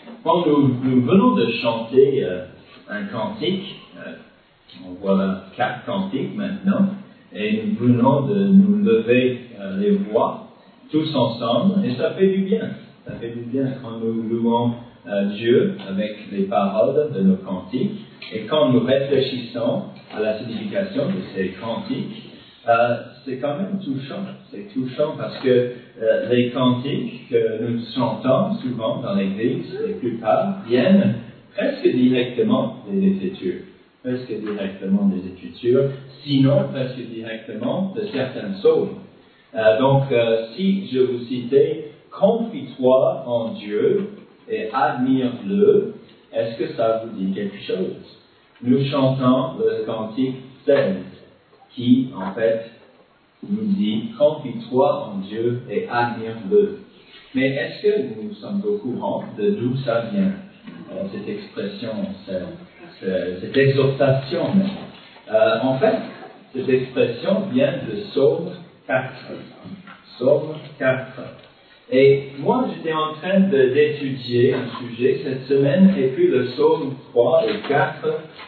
Quand nous venons de chanter un cantique, on voit là 4 cantiques maintenant, et nous venons de nous lever les voix tous ensemble, et ça fait du bien. Ça fait du bien quand nous louons Dieu avec les paroles de nos cantiques, et quand nous réfléchissons à la signification de ces cantiques, c'est quand même touchant. C'est touchant parce que les cantiques que nous chantons souvent dans l'Église, la plupart, viennent presque directement des Écritures. Sinon presque directement de certains psaumes. Donc, si je vous citais « Confie-toi en Dieu et admire-le », est-ce que ça vous dit quelque chose? Nous chantons le cantique 16, qui, en fait, nous dit « Confie-toi en Dieu et admire-le ». Mais est-ce que nous sommes au courant de d'où ça vient, cette expression, cette exhortation même? En fait, cette expression vient de Psaume 4. Psaume 4. Et moi, j'étais en train d'étudier un sujet cette semaine, et puis le Psaume 3 et 4,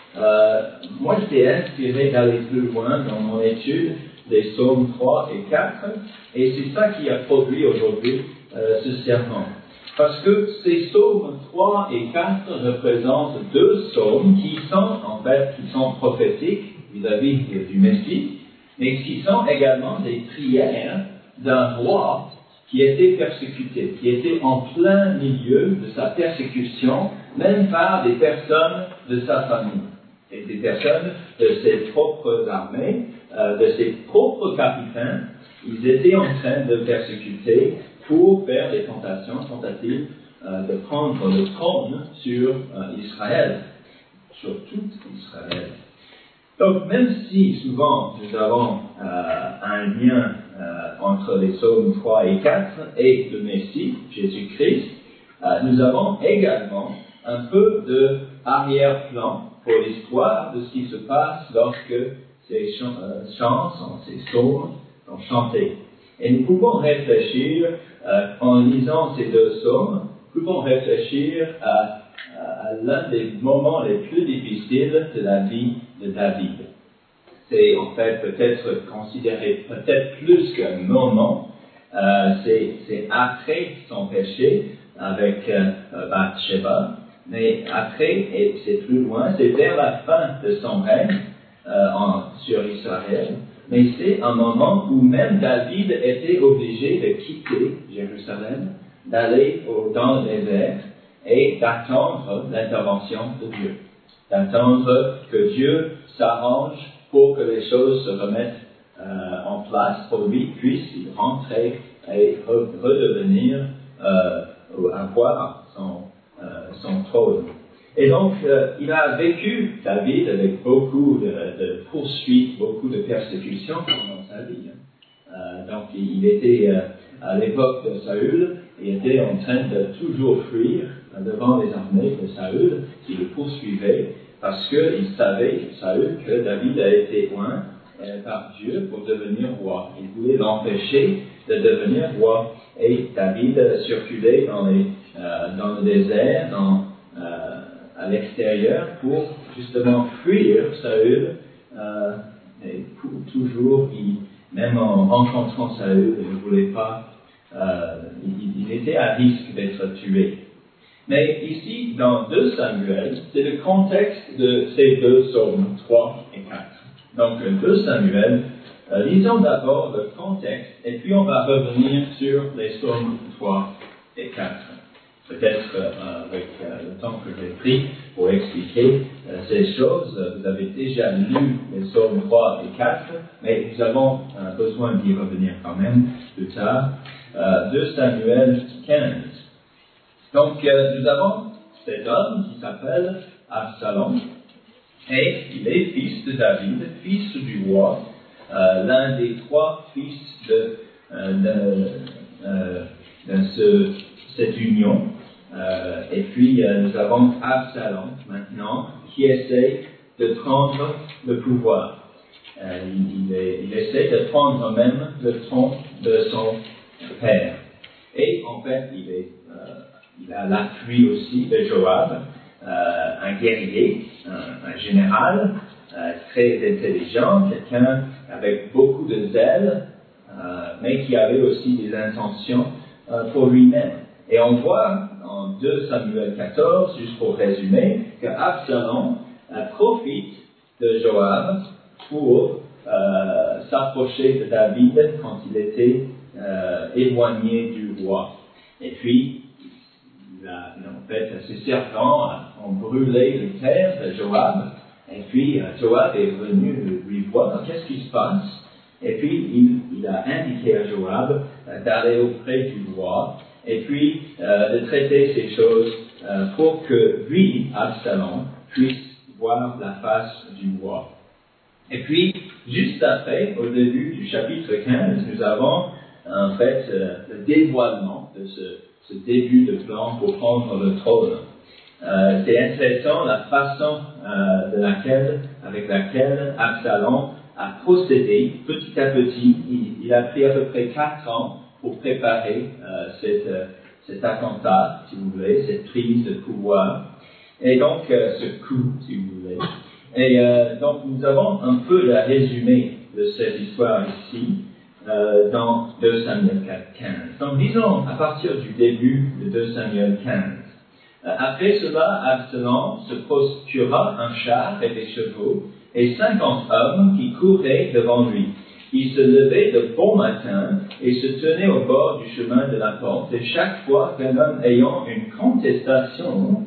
moi j'étais inspiré d'aller plus loin dans mon étude des Psaumes 3 et 4, et c'est ça qui a produit aujourd'hui ce sermon. Parce que ces psaumes 3 et 4 représentent 2 psaumes qui sont prophétiques vis-à-vis du Messie, mais qui sont également des prières d'un roi qui était persécuté, qui était en plein milieu de sa persécution, même par des personnes de sa famille, et des personnes de ses propres armées, de ses propres capitaines. Ils étaient en train de persécuter pour faire des tentatives de prendre le trône sur Israël, sur tout Israël. Donc, même si souvent nous avons un lien entre les psaumes 3 et 4 et le Messie, Jésus-Christ, nous avons également un peu de arrière-plan pour l'histoire de ce qui se passe lorsque ces chansons, ces psaumes sont chantés. Et nous pouvons réfléchir, en lisant ces 2 psaumes, nous pouvons réfléchir à l'un des moments les plus difficiles de la vie de David. C'est en fait peut-être considéré peut-être plus qu'un moment, c'est après son péché avec Bathsheba, mais après, et c'est plus loin, c'est vers la fin de son règne sur Israël, mais c'est un moment où même David était obligé de quitter Jérusalem, d'aller dans le désert et d'attendre l'intervention de Dieu. D'attendre que Dieu s'arrange pour que les choses se remettent en place pour lui, puisse rentrer et redevenir, avoir son trône. Et donc, il a vécu, David, avec beaucoup de poursuites, beaucoup de persécutions pendant sa vie. Donc, il était, à l'époque de Saül, il était en train de toujours fuir devant les armées de Saül, qui le poursuivaient, parce qu'il savait, Saül, que David a été oint par Dieu pour devenir roi. Il voulait l'empêcher de devenir roi. Et David circulait dans le désert, à l'extérieur, pour justement fuir Saül, et pour toujours, même en rencontrant Saül, il ne voulait pas, il était à risque d'être tué. Mais ici, dans 2 Samuel, c'est le contexte de ces 2 psaumes, 3 et 4. Donc, 2 Samuel, lisons d'abord le contexte, et puis on va revenir sur les psaumes 3 et 4. Peut-être avec le temps que j'ai pris pour expliquer ces choses, vous avez déjà lu les psaumes 3 et 4, mais nous avons besoin d'y revenir quand même plus tard. 2 Samuel 15. Donc, nous avons cet homme qui s'appelle Absalom, et il est fils de David, fils du roi, l'un des 3 fils de cette union. Et puis, nous avons Absalom, maintenant, qui essaie de prendre le pouvoir. Il essaie de prendre même le trône de son père. Et en fait, il est il a l'appui aussi de Joab, un guerrier, un général, très intelligent, quelqu'un avec beaucoup de zèle, mais qui avait aussi des intentions pour lui-même. Et on voit en 2 Samuel 14, juste pour résumer, que Absalom profite de Joab pour s'approcher de David quand il était éloigné du roi. Et puis, en fait, ces serpents ont brûlé le père de Joab. Et puis, Joab est venu lui voir, qu'est-ce qui se passe? Et puis, il a indiqué à Joab d'aller auprès du roi, et puis de traiter ces choses pour que lui, Absalom, puisse voir la face du roi. Et puis, juste après, au début du chapitre 15, nous avons en fait le dévoilement de ce début de plan pour prendre le trône. C'est intéressant la façon avec laquelle Absalom a procédé petit à petit. Il a pris à peu près 4 ans pour préparer cet attentat, si vous voulez, cette prise de pouvoir, et donc ce coup, si vous voulez. Et donc nous avons un peu le résumé de cette histoire ici, dans 2 Samuel 15. Donc disons, à partir du début de 2 Samuel 15, après cela, Absalom se procura un char et des chevaux, et 50 hommes qui couraient devant lui. Il se levait de bon matin et se tenait au bord du chemin de la porte, et chaque fois qu'un homme ayant une contestation,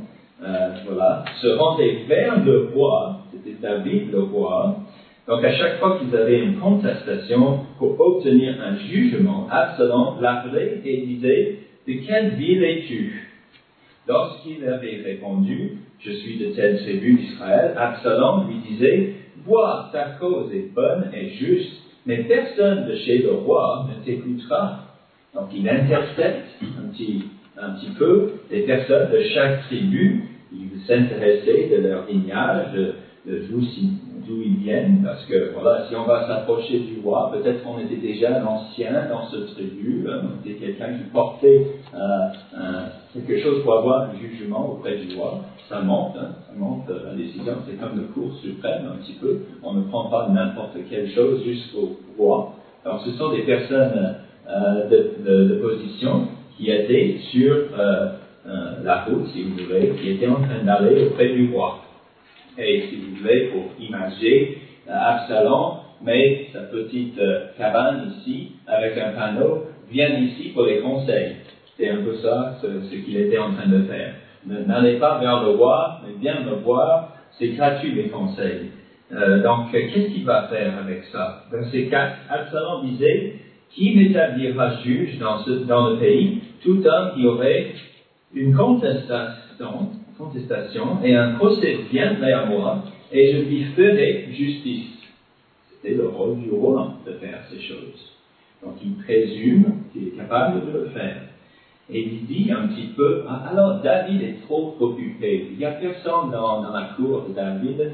se rendait vers le roi, c'était David le roi. Donc à chaque fois qu'ils avaient une contestation pour obtenir un jugement, Absalom l'appelait et disait, de quelle ville es-tu? Lorsqu'il avait répondu, je suis de telle tribu d'Israël, Absalom lui disait, vois, ta cause est bonne et juste, mais personne de chez le roi ne t'écoutera. Donc il intercepte un petit peu les personnes de chaque tribu, il s'intéressait de leur lignage, de d'où ils viennent, parce que voilà, si on va s'approcher du roi, peut-être qu'on était déjà un ancien dans ce tribu, on était quelqu'un qui portait quelque chose pour avoir un jugement auprès du roi. Ça monte la décision, c'est comme le cours suprême un petit peu, on ne prend pas n'importe quelle chose jusqu'au roi. Alors ce sont des personnes de position qui étaient sur la route, si vous voulez, qui étaient en train d'aller auprès du roi. Et si vous voulez, pour imager Absalom met sa petite cabane ici, avec un panneau, viens ici pour les conseils. C'est un peu ça, ce qu'il était en train de faire. N'allez pas vers le roi, mais viens me voir, c'est gratuit les conseils. Donc, qu'est-ce qu'il va faire avec ça? Verset 4, Absalom disait, qui m'établira juge dans le pays? Tout homme qui aurait une contestation et un procès viendrait à moi, et je lui ferai justice. C'était le rôle du roi de faire ces choses. Donc il présume qu'il est capable de le faire. Et il dit un petit peu, alors David est trop occupé. Il n'y a personne dans la cour de David,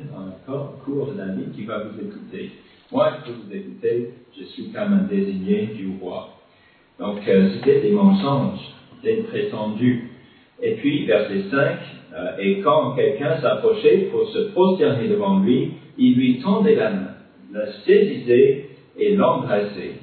qui va vous écouter. Moi, je peux vous écouter, je suis comme un désigné du roi. Donc c'était des mensonges, des prétendus. Et puis, verset 5, et quand quelqu'un s'approchait pour se prosterner devant lui, il lui tendait la main, le saisissait et l'embrassait.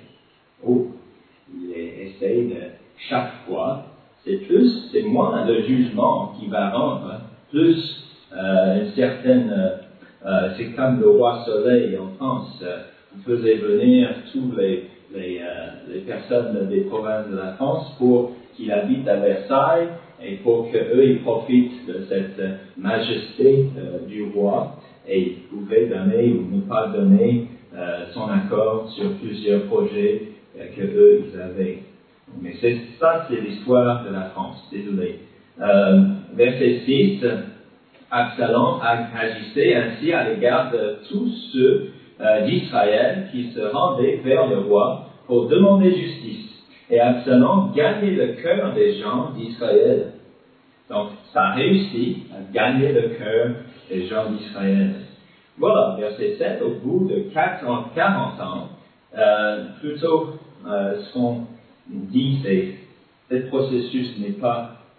Il essaye de, chaque fois, c'est moins le jugement qui va rendre, plus une certaine, c'est comme le roi Soleil en France, il faisait venir tous les personnes des provinces de la France pour qu'ils habitent à Versailles, et pour qu'eux, ils profitent de cette majesté du roi, et ils pouvaient donner ou ne pas donner son accord sur plusieurs projets que eux, ils avaient. Mais c'est l'histoire de la France, désolé. Verset 6, Absalom agissait ainsi à l'égard de tous ceux d'Israël qui se rendaient vers le roi pour demander justice. Et Absalom gagnait le cœur des gens d'Israël. Donc, ça a réussi à gagner le cœur des gens d'Israël. Voilà, verset 7, au bout de 40 ans, ce qu'on dit, c'est ce processus n'est pas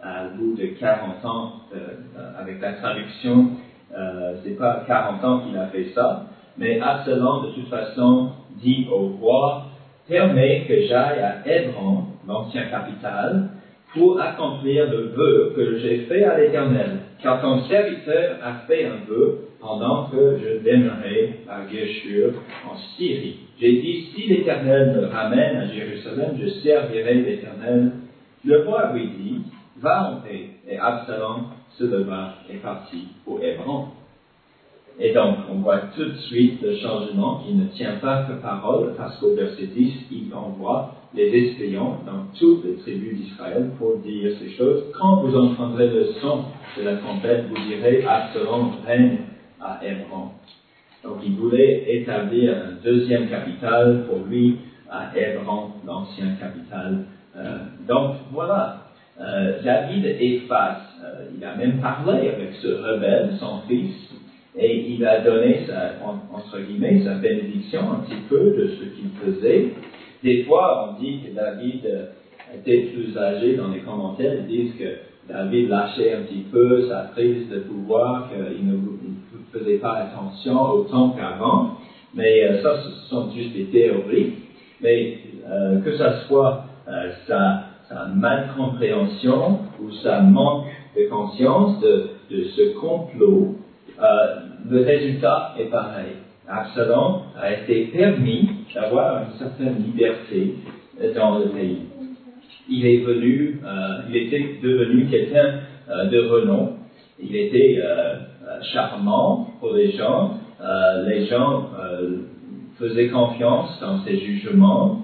au bout de 40 ans, avec la traduction, c'est pas 40 ans qu'il a fait ça, mais Absalom, de toute façon, dit au roi, permets que j'aille à Hébron, l'ancien capital, pour accomplir le vœu que j'ai fait à l'Éternel, car ton serviteur a fait un vœu pendant que je démarrais à Geshur en Syrie. J'ai dit, si l'Éternel me ramène à Jérusalem, je servirai l'Éternel. Le roi lui dit, va en paix, et Absalom se leva et partit pour Hébron. Et donc, on voit tout de suite le changement qui ne tient pas que parole, parce qu'au verset 10, il envoie les espions dans toutes les tribus d'Israël pour dire ces choses. Quand vous entendrez le son de la trompette, vous direz, Absalom règne à Hébron. Donc, il voulait établir un deuxième capital pour lui à Hébron, l'ancien capital. Donc, voilà. David est face. Il a même parlé avec ce rebelle, son fils, et il a donné, entre guillemets, sa bénédiction un petit peu de ce qu'il faisait. Des fois, on dit que David était plus âgé dans les commentaires. Ils disent que David lâchait un petit peu sa prise de pouvoir, qu'il ne faisait pas attention autant qu'avant. Mais ça, ce sont juste des théories. Mais que ça soit sa malcompréhension ou sa manque de conscience de ce complot, le résultat est pareil. Absalom a été permis d'avoir une certaine liberté dans le pays. Il était devenu quelqu'un de renom. Il était charmant pour les gens. Les gens faisaient confiance dans ses jugements.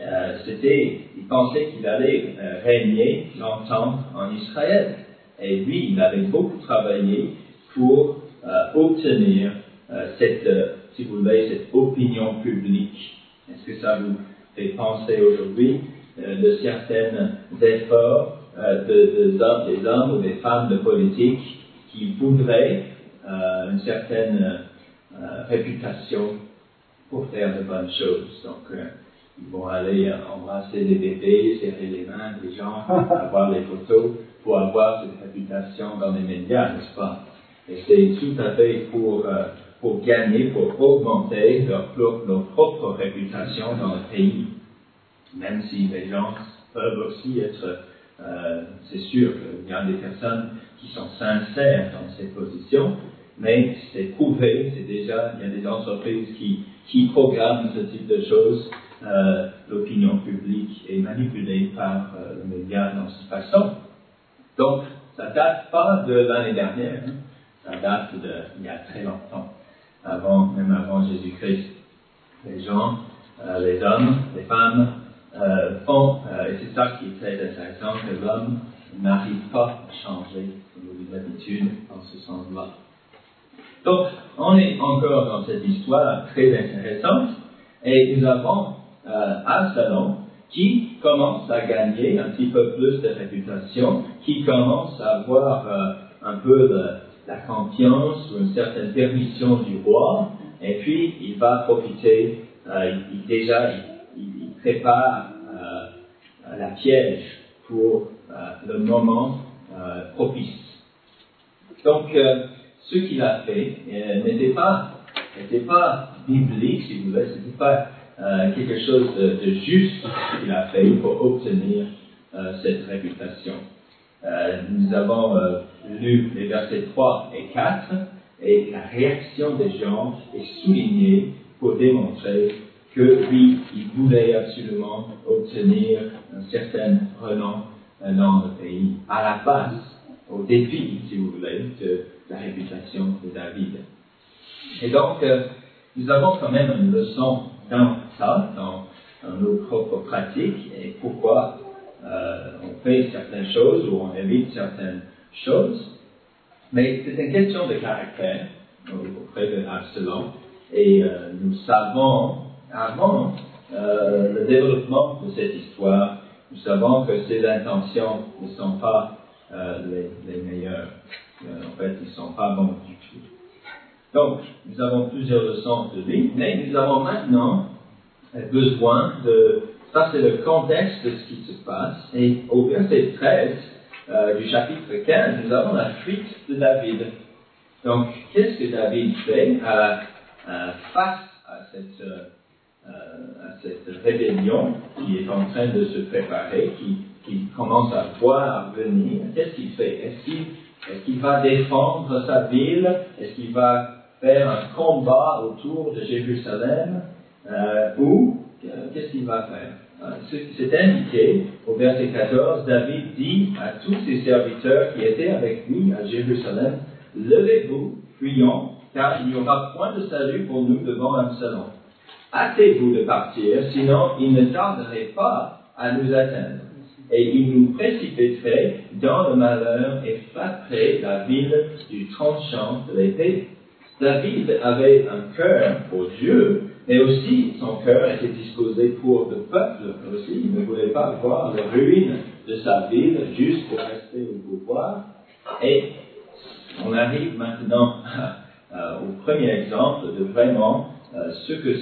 Il pensait qu'il allait régner longtemps en Israël. Et lui, il avait beaucoup travaillé pour obtenir cette opinion publique. Est-ce que ça vous fait penser aujourd'hui de certains efforts des hommes ou des femmes de politique qui voudraient une certaine réputation pour faire de bonnes choses? Donc, ils vont aller embrasser des bébés, serrer les mains des gens, avoir les photos pour avoir cette réputation dans les médias, n'est-ce pas? Et c'est tout à fait pour gagner, pour augmenter leur propre réputation dans le pays. Même si les gens peuvent aussi être, c'est sûr qu'il y a des personnes qui sont sincères dans ces positions, mais c'est prouvé, il y a des entreprises qui programment ce type de choses. L'opinion publique est manipulée par les médias dans cette façon. Donc, ça date pas de l'année dernière, hein. Ça date d'il y a très longtemps, même avant Jésus-Christ. Les gens, les hommes, les femmes font, et c'est ça qui est très intéressant, que l'homme n'arrive pas à changer nos habitudes dans ce sens-là. Donc, on est encore dans cette histoire très intéressante, et nous avons Absalom qui commence à gagner un petit peu plus de réputation, qui commence à avoir un peu la confiance ou une certaine permission du roi, et puis il va profiter, il prépare la piège pour le moment propice. Donc, ce qu'il a fait n'était pas biblique, si vous voulez, c'était pas quelque chose de juste qu'il a fait pour obtenir cette réputation. Nous avons lu les versets 3 et 4, et la réaction des gens est soulignée pour démontrer que lui, il voulait absolument obtenir un certain renom dans le pays, à la base, au défi, si vous voulez, de la réputation de David. Et donc, nous avons quand même une leçon dans ça, dans nos propres pratiques, et pourquoi on fait certaines choses ou on évite certaines choses. Mais c'est une question de caractère auprès de Absalom, et nous savons, avant le développement de cette histoire, nous savons que ses intentions ne sont pas les meilleures. En fait, ils ne sont pas bons du tout. Donc, nous avons plusieurs leçons de lui, mais nous avons maintenant besoin ça c'est le contexte de ce qui se passe, et au verset 13, du chapitre 15, nous avons la fuite de David. Donc, qu'est-ce que David fait face à cette rébellion qui est en train de se préparer, qui commence à voir venir? Qu'est-ce qu'il fait? Est-ce qu'il va défendre sa ville? Est-ce qu'il va faire un combat autour de Jérusalem? Ou qu'est-ce qu'il va faire? C'est indiqué au verset 14, David dit à tous ses serviteurs qui étaient avec lui à Jérusalem, « Levez-vous, fuyons, car il n'y aura point de salut pour nous devant Absalom. Hâtez-vous de partir, sinon il ne tarderait pas à nous atteindre, et il nous précipiterait dans le malheur et frapperait la ville du tranchant de l'épée. » David avait un cœur pour Dieu, mais aussi son cœur était disposé pour le peuple aussi. Il ne voulait pas voir la ruine de sa ville juste pour rester au pouvoir. Et on arrive maintenant au premier exemple de vraiment ce que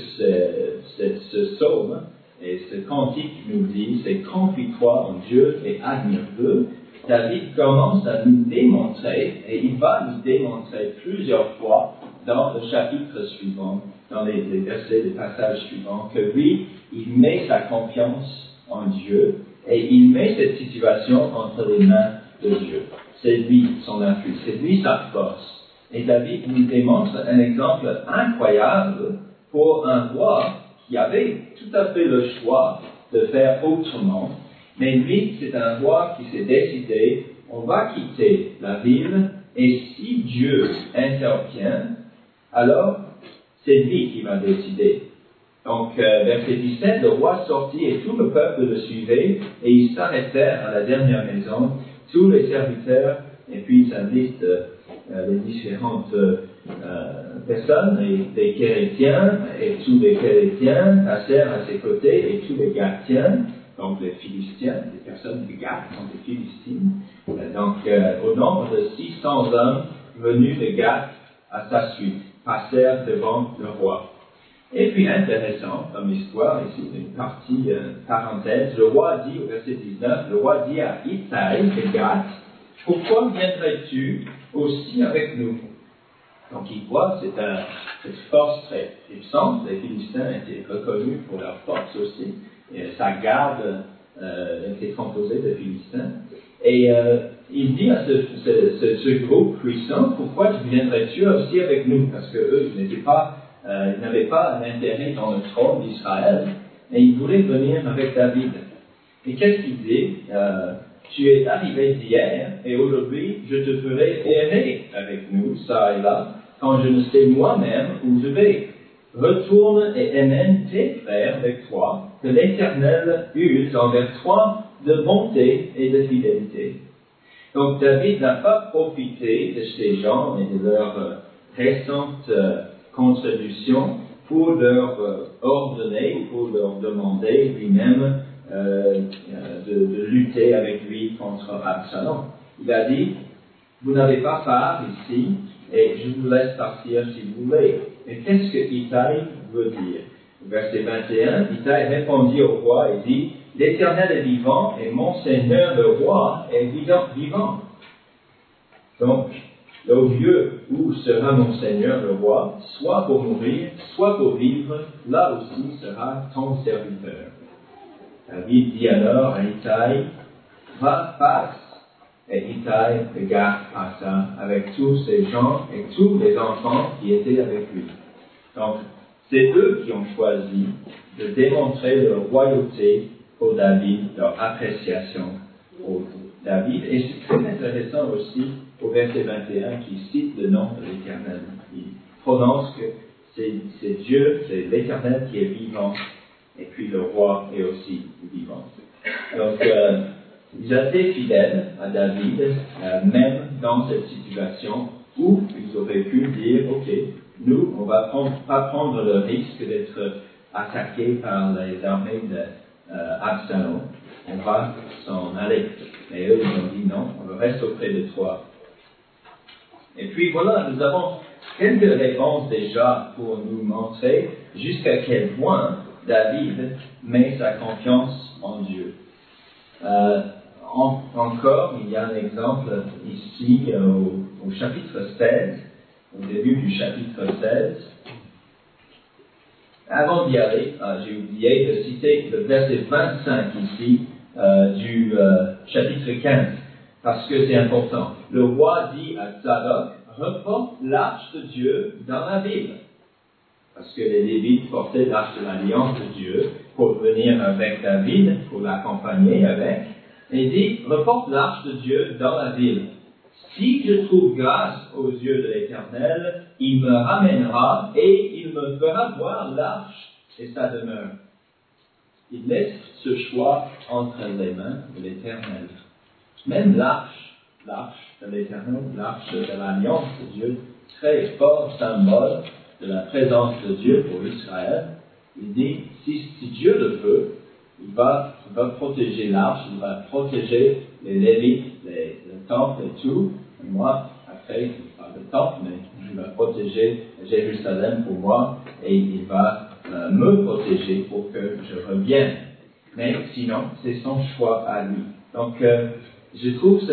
ce psaume et ce cantique nous dit, c'est « Confie-toi en Dieu et admire-le ». David commence à nous démontrer, et il va nous démontrer plusieurs fois dans le chapitre suivant, dans les versets, les passages suivants, que lui, il met sa confiance en Dieu et il met cette situation entre les mains de Dieu. C'est lui son appui, c'est lui sa force. Et David nous démontre un exemple incroyable pour un roi qui avait tout à fait le choix de faire autrement. Mais lui, c'est un roi qui s'est décidé, on va quitter la ville, et si Dieu intervient, alors c'est lui qui va décider. Donc, verset 17, le roi sortit et tout le peuple le suivait, et ils s'arrêtèrent à la dernière maison, tous les serviteurs, et puis ça liste les différentes personnes, les Kérétiens, et tous les Kérétiens passèrent à ses côtés, et tous les Gatiens, donc les Philistins, les personnes de Gath sont des Philistines. Donc, au nombre de 600 hommes venus de Gath à sa suite, passèrent devant le roi. Et puis, intéressant comme histoire, ici, une partie parenthèse, le roi dit, au verset 19, le roi dit à Ittai de Gath, « Pourquoi viendrais-tu aussi avec nous ?» Donc, il voit cette force très puissante. Les Philistins étaient reconnus pour leur force aussi. Et sa garde était composée de Philistins. Et il dit à ce groupe puissant, pourquoi viendrais-tu aussi avec nous? Parce que eux, ils n'avaient pas un intérêt dans le trône d'Israël, mais ils voulaient venir avec David. Et qu'est-ce qu'il dit? Tu es arrivé d'hier, et aujourd'hui, je te ferai errer avec nous, ça et là, quand je ne sais moi-même où je vais. Retourne et amène tes frères avec toi, que l'Éternel use envers toi de bonté et de fidélité. Donc David n'a pas profité de ces gens et de leur récente contribution pour leur ordonner, pour leur demander lui-même de lutter avec lui contre Absalom. Il a dit, vous n'avez pas part ici, et je vous laisse partir si vous voulez. Mais qu'est-ce que Ittai veut dire? Verset 21, Ittai répondit au roi et dit, l'Éternel est vivant et mon Seigneur le roi est vivant. Donc, le lieu où sera mon Seigneur le roi, soit pour mourir, soit pour vivre, là aussi sera ton serviteur. David dit alors à Ittai, va, passe. Et Ittai de Gath passa avec tous ces gens et tous les enfants qui étaient avec lui. Donc, c'est eux qui ont choisi de démontrer leur royauté pour David, leur appréciation pour David. Et c'est très intéressant aussi au verset 21 qui cite le nom de l'Éternel. Il prononce que c'est Dieu, c'est l'Éternel qui est vivant, et puis le roi est aussi vivant. Donc, ils étaient fidèles à David, même dans cette situation où ils auraient pu dire, ok, nous, on va pas prendre le risque d'être attaqués par les armées d'Absalom. On va s'en aller. Mais eux, ils ont dit non, on reste auprès de toi. Et puis voilà, nous avons quelques réponses déjà pour nous montrer jusqu'à quel point David met sa confiance en Dieu. Encore, il y a un exemple ici au chapitre 16, au début du chapitre 16. Avant d'y aller, j'ai oublié de citer le verset 25 ici du chapitre 15, parce que c'est important. Le roi dit à Zadok, reporte l'arche de Dieu dans la ville. Parce que les Lévites portaient l'arche de l'alliance de Dieu pour venir avec David, pour l'accompagner avec. Et il dit, reporte l'arche de Dieu dans la ville. Si je trouve grâce aux yeux de l'Éternel, il me ramènera et il me fera voir l'arche et sa demeure. Il laisse ce choix entre les mains de l'Éternel. Même l'arche de l'Éternel, l'arche de l'alliance de Dieu, très fort symbole de la présence de Dieu pour Israël. Il dit, si Dieu le veut, il va protéger l'arche, il va protéger les Lévites, le temple et tout. Et moi, après, il parle de temple, mais il va protéger Jérusalem pour moi et il va me protéger pour que je revienne. Mais sinon, c'est son choix à lui. Donc, je trouve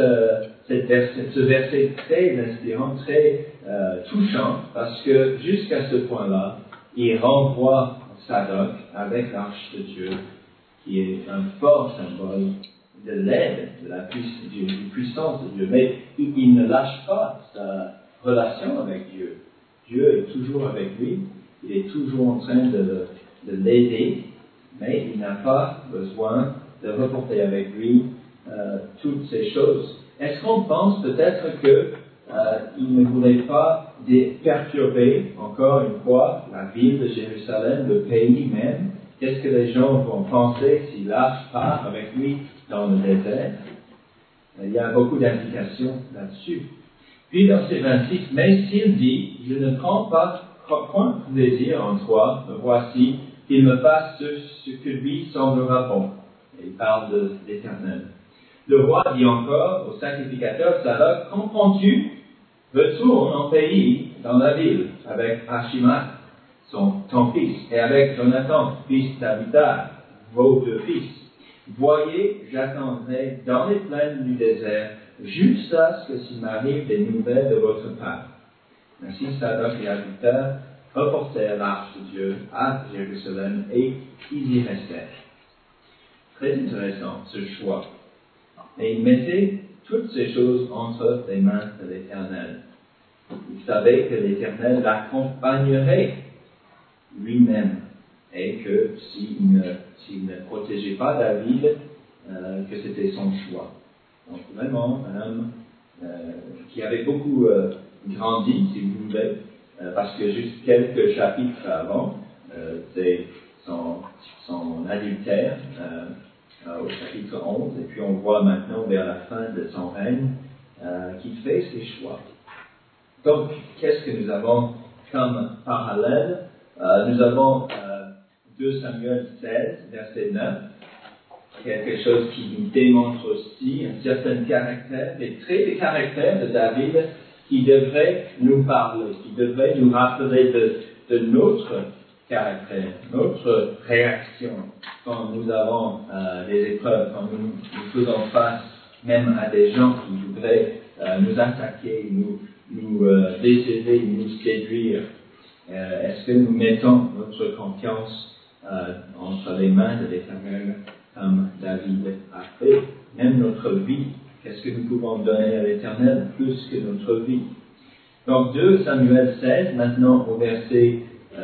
ce verset très inspirant, très touchant, parce que jusqu'à ce point-là, il renvoie Zadok avec l'arche de Dieu, qui est un fort symbole de l'aide, de la puissance de Dieu. Mais il ne lâche pas sa relation avec Dieu. Dieu est toujours avec lui, il est toujours en train de l'aider, mais il n'a pas besoin de reporter avec lui toutes ces choses. Est-ce qu'on pense peut-être qu'il ne voulait pas perturber, encore une fois, la ville de Jérusalem, le pays même? Qu'est-ce que les gens vont penser si l'arche part avec lui dans le désert? Il y a beaucoup d'implications là-dessus. Puis dans ces 26, mais s'il dit, je ne prends pas point de plaisir en toi, voici, qu'il me fasse ce que lui semblera bon. Et il parle de l'Éternel. Le roi dit encore au sacrificateur Zadok, comprends-tu? Retourne en pays, dans la ville, avec Achimath, ton fils, et avec Jonathan, fils d'Abital, vos deux fils. Voyez, j'attendrai dans les plaines du désert, jusqu'à ce que s'il m'arrive des nouvelles de votre part. Ainsi Zadok et Abital reportèrent l'arche de Dieu à Jérusalem et ils y restèrent. Très intéressant ce choix. Et il mettait toutes ces choses entre les mains de l'Éternel. Il savait que l'Éternel l'accompagnerait lui-même et que s'il ne protégeait pas David, que c'était son choix. Donc vraiment un homme qui avait beaucoup grandi, si vous voulez, parce que juste quelques chapitres avant, c'est son adultère au chapitre 11, et puis on voit maintenant vers la fin de son règne qu'il fait ses choix. Donc, qu'est-ce que nous avons comme parallèle? Nous avons 2 Samuel 16, verset 9, quelque chose qui nous démontre aussi un certain caractère, des traits de caractère de David qui devraient nous parler, qui devraient nous rappeler de notre caractère, notre réaction quand nous avons des épreuves, quand nous faisons face même à des gens qui voudraient nous attaquer, nous décider, nous séduire. Est-ce que nous mettons notre confiance entre les mains de l'Éternel comme David a fait? Même notre vie, qu'est-ce que nous pouvons donner à l'Éternel plus que notre vie? Donc 2 Samuel 16, maintenant au verset,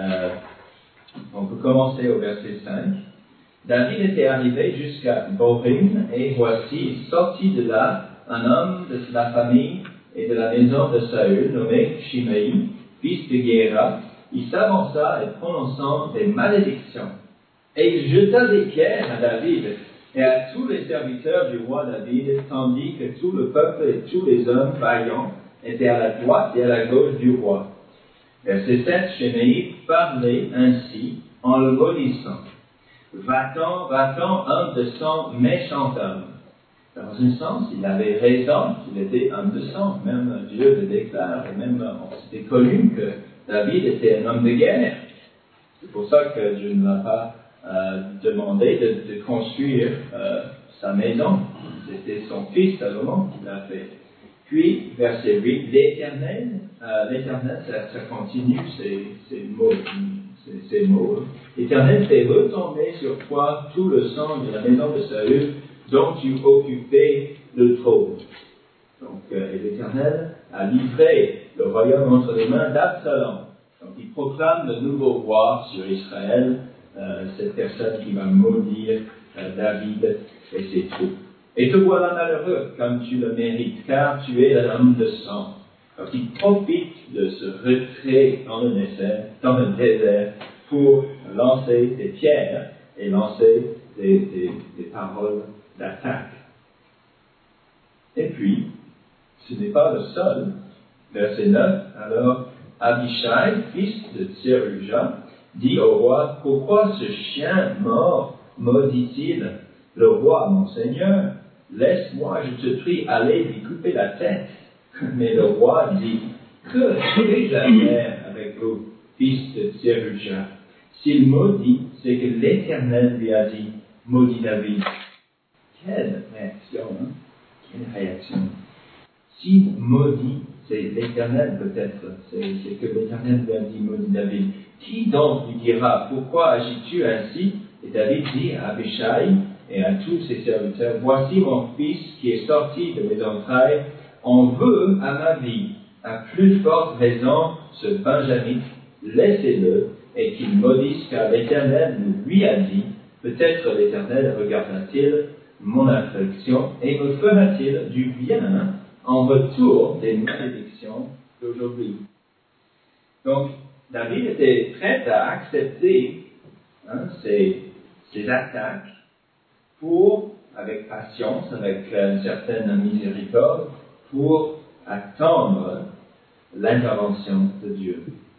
on peut commencer au verset 5. David était arrivé jusqu'à Borim, et voici, sorti de là, un homme de la famille et de la maison de Saül, nommé Shimei, fils de Guéra. Il s'avança et prononçant des malédictions. Et il jeta des pierres à David et à tous les serviteurs du roi David, tandis que tout le peuple et tous les hommes vaillants étaient à la droite et à la gauche du roi. Verset 7, Shimei parlait ainsi en le maudissant. Va-t'en, homme de sang, méchant homme. Dans un sens, il avait raison, il était homme de sang. Même Dieu le déclare, et même c'était connu que David était un homme de guerre. C'est pour ça que Dieu ne l'a pas demandé de construire sa maison. C'était son fils Salomon qui l'a fait. Puis, verset 8, l'Éternel, ça continue ces mots. L'Éternel fait retomber sur toi tout le sang de la maison de Saül dont tu occupais le trône. Donc, et l'Éternel a livré le royaume entre les mains d'Absalom. Donc, il proclame le nouveau roi sur Israël, cette personne qui va maudire David et ses troupes. Et te voilà malheureux, comme tu le mérites, car tu es un homme de sang. Donc, il profite de ce retrait dans le désert pour lancer des pierres et lancer des paroles d'attaque. Et puis, ce n'est pas le seul. Verset 9, alors Abishai, fils de Tseruja, dit au roi, pourquoi ce chien mort maudit-il le roi, mon seigneur? Laisse-moi, je te prie, aller lui couper la tête. Mais le roi dit, que j'ai-je à faire avec vous, fils de Tseruja? S'il maudit, c'est que l'Éternel lui a dit, maudit David. Quelle réaction, hein? Quelle réaction. Si maudit, c'est l'Éternel peut-être, c'est que l'Éternel lui a dit, maudit David. Qui donc lui dira, pourquoi agis-tu ainsi? Et David dit à Abishai et à tous ses serviteurs, voici mon fils qui est sorti de mes entrailles, on veut à ma vie, à plus forte raison, ce Benjamin, laissez-le et qu'il maudisse, car l'Éternel lui a dit, peut-être l'Éternel regardera-t-il mon affliction et me fera-t-il du bien en retour des malédictions d'aujourd'hui. Donc, David était prêt à accepter ces attaques avec patience, avec une certaine miséricorde, pour attendre l'intervention de Dieu.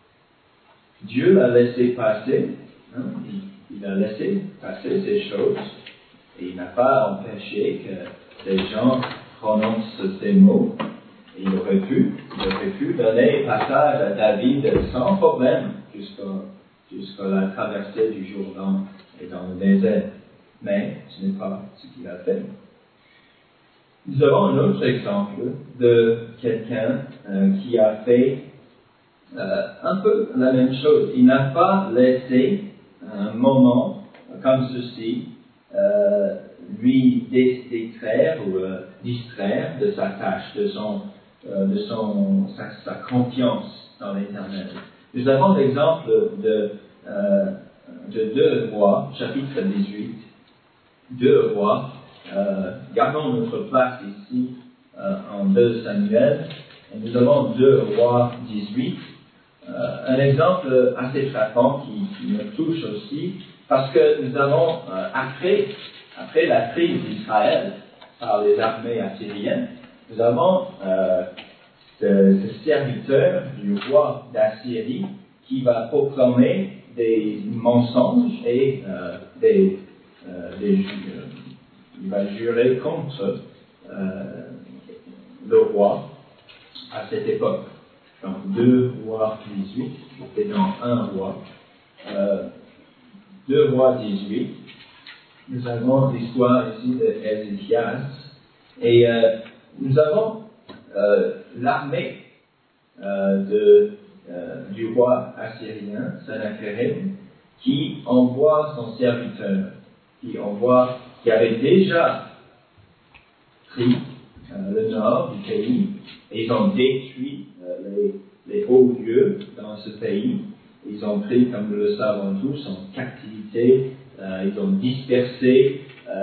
Dieu l'a laissé passer, il a laissé passer ces choses, et il n'a pas empêché que les gens prononcent ces mots. Il aurait pu donner passage à David sans problème jusqu'à la traversée du Jourdain et dans le désert. Mais ce n'est pas ce qu'il a fait. Nous avons un autre exemple de quelqu'un qui a fait un peu la même chose. Il n'a pas laissé un moment comme ceci lui distraire ou distraire de sa tâche, de sa confiance dans l'Éternel. Nous avons l'exemple de 2 Rois, chapitre 18. 2 Rois, gardons notre place ici en 2 Samuel, et nous avons 2 Rois 18. Un exemple assez frappant qui me touche aussi, parce que nous avons, après la prise d'Israël par les armées assyriennes, nous avons ce serviteur du roi d'Assyrie qui va proclamer des mensonges et il va jurer contre le roi à cette époque. Donc 2 Rois 18, c'était dans 1 Roi. 2 Rois 18, nous avons l'histoire ici de Ézéchias, et nous avons l'armée du roi assyrien, Sennacherib, qui envoie son serviteur, qui avait déjà pris le nord du pays, et ils ont détruit les hauts lieux dans ce pays. Ils ont pris, comme nous le savons tous, en captivité, ils ont dispersé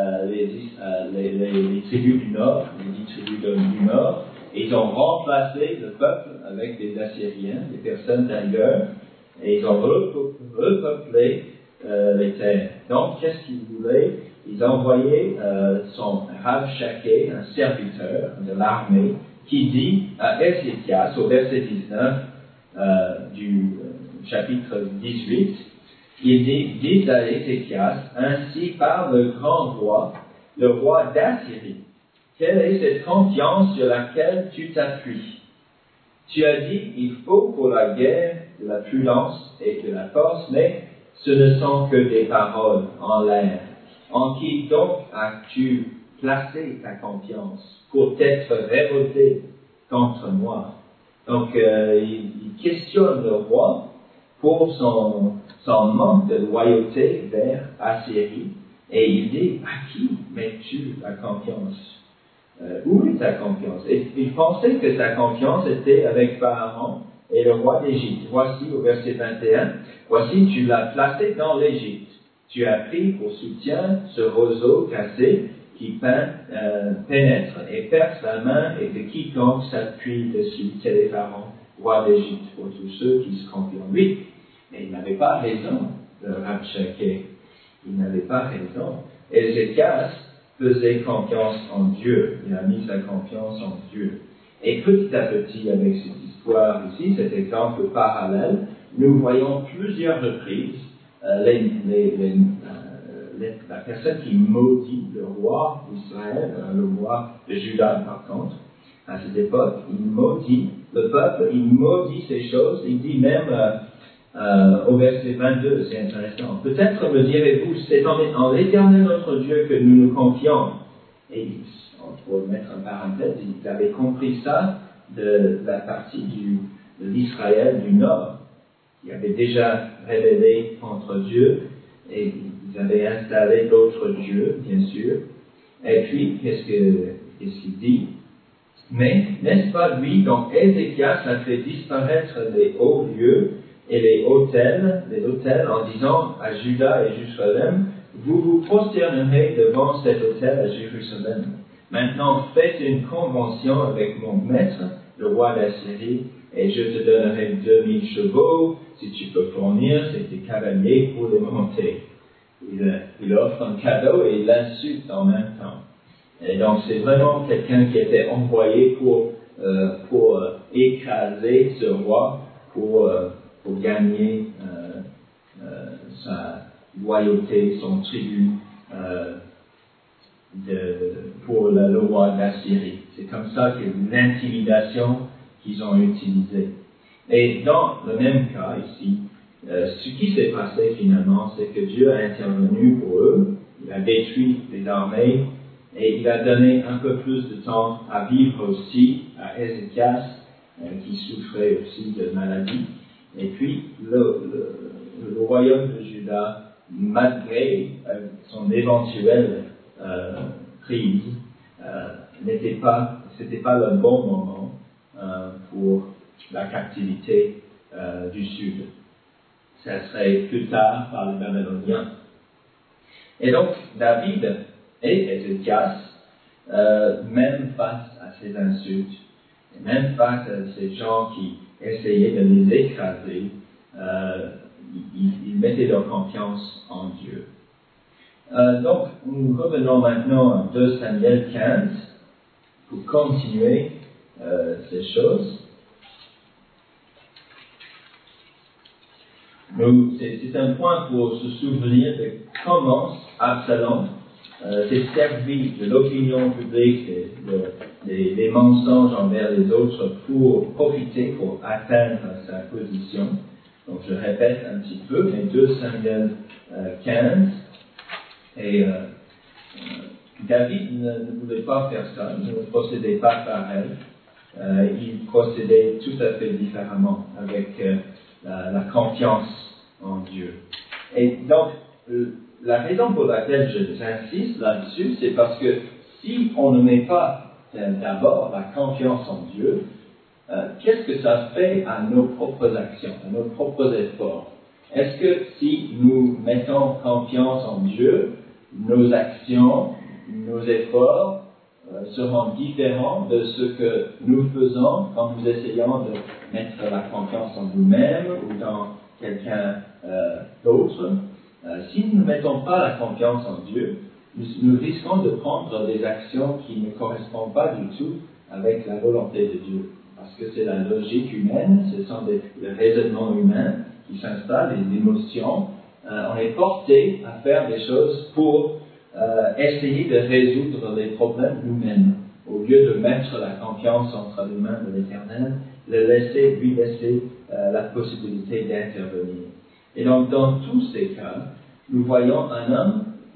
les tribus du nord, les 10 tribus du nord, et ils ont remplacé le peuple avec des Assyriens, des personnes d'ailleurs, et ils ont repeuplé les terres. Donc, qu'est-ce qu'ils voulaient? Ils ont envoyé son Rabshakeh, un serviteur de l'armée, qui dit à Ézéchias, au verset 19 du chapitre 18, il dit à Ézéchias, ainsi parle le grand roi, le roi d'Assyrie. Quelle est cette confiance sur laquelle tu t'appuies? Tu as dit, il faut pour la guerre de la prudence et de la force, mais ce ne sont que des paroles en l'air. En qui donc as-tu placer ta confiance pour t'être révolté contre moi. Donc, il questionne le roi pour son manque de loyauté vers Assyrie, et il dit, à qui mets-tu ta confiance? Où est ta confiance? Et il pensait que sa confiance était avec Pharaon et le roi d'Égypte. Voici au verset 21, voici tu l'as placé dans l'Égypte. Tu as pris pour soutien ce roseau cassé qui pénètre et perce la main et de quiconque s'appuie dessus. Tel est Pharaon, roi d'Égypte, pour tous ceux qui se confient en lui. Mais il n'avait pas raison de Rabshakeh. Il n'avait pas raison. Ézéchias faisait confiance en Dieu. Il a mis sa confiance en Dieu. Et petit à petit, avec cette histoire ici, cet exemple parallèle, nous voyons plusieurs reprises la personne qui maudit le roi d'Israël, le roi de Juda par contre, à cette époque, il maudit le peuple, il maudit ces choses, il dit même au verset 22, c'est intéressant, peut-être me direz-vous, c'est en l'Éternel notre Dieu que nous nous confions. Et pour mettre en parenthèse, il avait compris ça de la partie de l'Israël du Nord, qui avait déjà rébellé contre Dieu, et ils avaient installé d'autres dieux, bien sûr. Et puis, qu'est-ce qu'il dit? Mais, n'est-ce pas lui, donc Ézéchias a fait disparaître les hauts lieux et les hôtels en disant à Juda et Jérusalem, vous vous prosternerez devant cet hôtel à Jérusalem. Maintenant, faites une convention avec mon maître, le roi d'Assyrie, et je te donnerai 2000 chevaux, si tu peux fournir tes cavaliers pour les monter. Il offre un cadeau et il l'insulte en même temps. Et donc c'est vraiment quelqu'un qui était envoyé pour écraser ce roi, pour gagner sa loyauté, son tribut pour le roi d'Assyrie. C'est comme ça que l'intimidation qu'ils ont utilisée. Et dans le même cas ici, ce qui s'est passé finalement, c'est que Dieu a intervenu pour eux, il a détruit les armées, et il a donné un peu plus de temps à vivre aussi à Ézéchias, qui souffrait aussi de maladies. Et puis, le royaume de Juda, malgré son éventuelle prise, c'était pas le bon moment pour la captivité du sud. Ça serait plus tard par les Babyloniens. Et donc, David et Ézéchias, même face à ces insultes, et même face à ces gens qui essayaient de les écraser, ils mettaient leur confiance en Dieu. Donc, nous revenons maintenant à 2 Samuel 15 pour continuer ces choses. C'est un point pour se souvenir de comment Absalom s'est servi de l'opinion publique, des mensonges envers les autres pour profiter, pour atteindre sa position. Donc je répète un petit peu, mais 2 Samuel 15, et David ne pouvait pas faire ça, il ne procédait pas pareil, il procédait tout à fait différemment avec la confiance en Dieu. Et donc, la raison pour laquelle j'insiste là-dessus, c'est parce que si on ne met pas d'abord la confiance en Dieu, qu'est-ce que ça fait à nos propres actions, à nos propres efforts? Est-ce que si nous mettons confiance en Dieu, nos actions, nos efforts seront différents de ce que nous faisons quand nous essayons de mettre la confiance en nous-mêmes ou dans quelqu'un d'autre? Si nous ne mettons pas la confiance en Dieu, nous risquons de prendre des actions qui ne correspondent pas du tout avec la volonté de Dieu. Parce que c'est la logique humaine, ce sont les raisonnements humains qui s'installent, les émotions. On est porté à faire des choses pour essayer de résoudre les problèmes nous-mêmes. Au lieu de mettre la confiance entre les mains de l'Éternel, lui laisser la possibilité d'intervenir. Et donc, dans tous ces cas, nous voyons un homme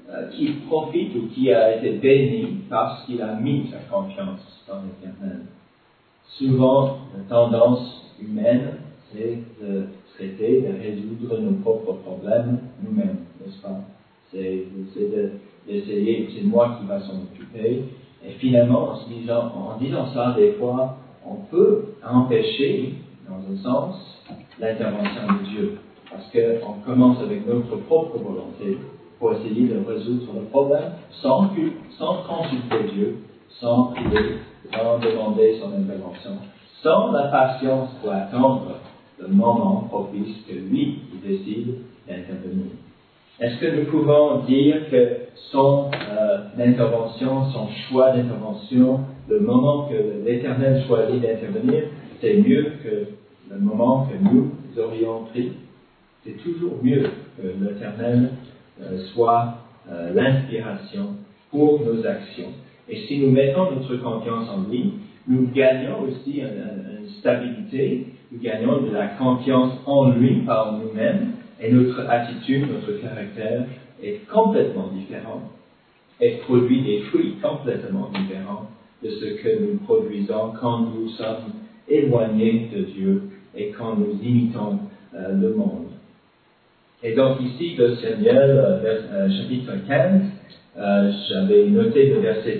qui profite ou qui a été béni parce qu'il a mis sa confiance dans l'Éternel. Souvent, la tendance humaine, c'est de traiter, de résoudre nos propres problèmes nous-mêmes, n'est-ce pas? C'est d'essayer, c'est moi qui va s'en occuper. Et finalement, en disant ça, des fois, on peut empêcher, dans un sens, l'intervention de Dieu. Parce qu'on commence avec notre propre volonté pour essayer de résoudre le problème sans consulter Dieu, sans prier, sans demander son intervention, sans la patience pour attendre le moment propice que lui, il décide d'intervenir. Est-ce que nous pouvons dire que son intervention, son choix d'intervention, le moment que l'Éternel choisit d'intervenir, c'est mieux que le moment que nous aurions pris? C'est toujours mieux que l'Éternel soit l'inspiration pour nos actions. Et si nous mettons notre confiance en lui, nous gagnons aussi une stabilité, nous gagnons de la confiance en lui par nous-mêmes, et notre attitude, notre caractère est complètement différent et produit des fruits complètement différents de ce que nous produisons quand nous sommes éloignés de Dieu et quand nous imitons le monde. Et donc ici, de Samuel, chapitre 15, j'avais noté le verset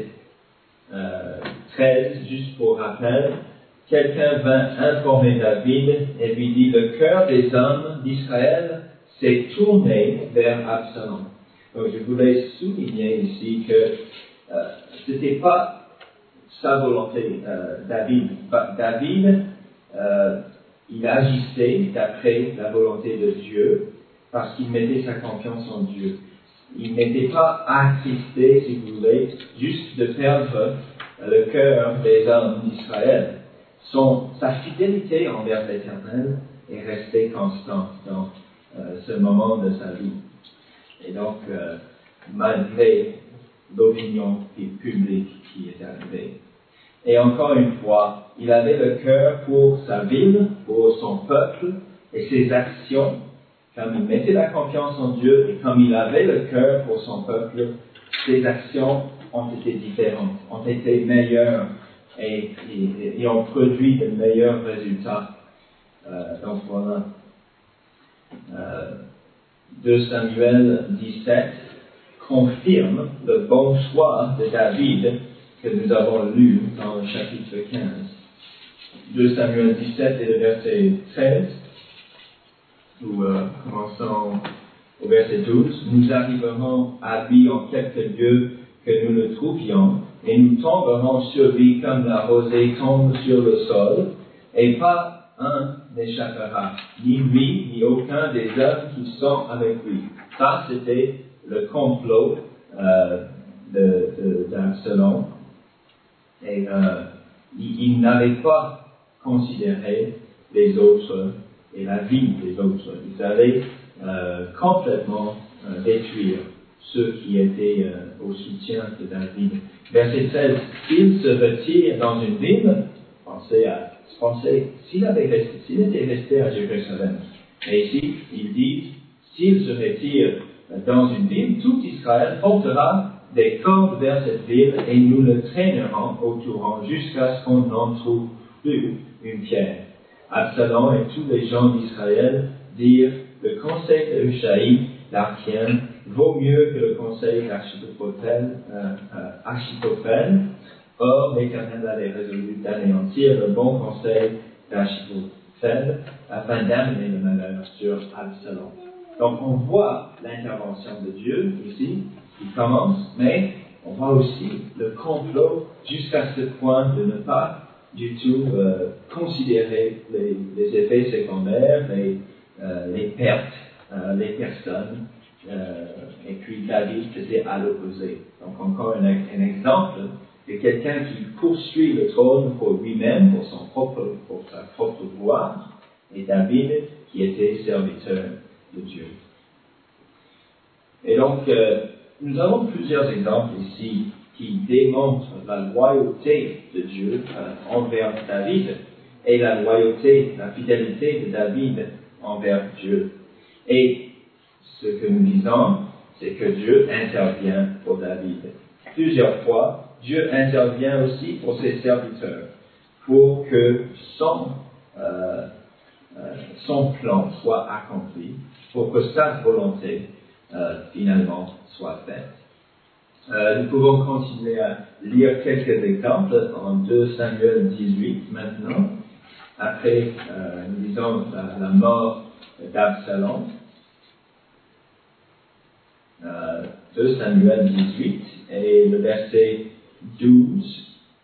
13, juste pour rappel. Quelqu'un vint informer David et lui dit: le cœur des hommes d'Israël s'est tourné vers Absalom. Donc je voulais souligner ici que ce n'était pas sa volonté, David. David, il agissait d'après la volonté de Dieu parce qu'il mettait sa confiance en Dieu. Il n'était pas attristé, si vous voulez, juste de perdre le cœur des hommes d'Israël. Sa fidélité envers l'Éternel est restée constante dans ce moment de sa vie. Et donc, malgré l'opinion publique qui est arrivée. Et encore une fois, il avait le cœur pour sa ville, pour son peuple, et ses actions. Comme il mettait la confiance en Dieu, et comme il avait le cœur pour son peuple, ses actions ont été différentes, ont été meilleures, et ont produit de meilleurs résultats. Donc voilà. 2 Samuel 17 confirme le bon choix de David que nous avons lu dans le chapitre 15. 2 Samuel 17 et le verset 13, nous commençons au verset 12. Nous arriverons à lui en quelques lieux que nous le trouvions, et nous tomberons sur lui comme la rosée tombe sur le sol, et pas un n'échappera, ni lui, ni aucun des hommes qui sont avec lui. Ça, c'était le complot d'Absalom. Et il n'avait pas considéré les autres et la vie des autres. Il allait complètement détruire ceux qui étaient au soutien de David. Verset 16, s'il se retire dans une ville, pensez, s'il était resté à Jérusalem. Et ici, il dit, s'il se retire dans une ville, tout Israël portera des cordes vers cette ville et nous le traînerons au torrent jusqu'à ce qu'on n'en trouve plus une pierre. Absalom et tous les gens d'Israël dirent, le conseil de Hushai, l'Archien, vaut mieux que le conseil d'Achitophel. Or, l'Éternel avait résolu d'anéantir le bon conseil d'Achitophel afin d'amener le malheur sur Absalom. Donc, on voit l'intervention de Dieu ici, qui commence, mais on voit aussi le complot jusqu'à ce point de ne pas du tout considérer les effets secondaires, les pertes, les personnes, et puis David faisait à l'opposé. Donc encore un exemple de quelqu'un qui poursuit le trône pour lui-même, pour sa propre gloire, et David qui était serviteur de Dieu. Et donc, nous avons plusieurs exemples ici qui démontrent la loyauté de Dieu envers David et la loyauté, la fidélité de David envers Dieu. Et ce que nous disons, c'est que Dieu intervient pour David. Plusieurs fois, Dieu intervient aussi pour ses serviteurs, pour que son plan soit accompli, pour que sa volonté finalement soit faite. Nous pouvons continuer à lire quelques exemples en 2 Samuel 18 maintenant. Après, nous lisons la mort d'Absalom. 2 Samuel 18 et le verset 12.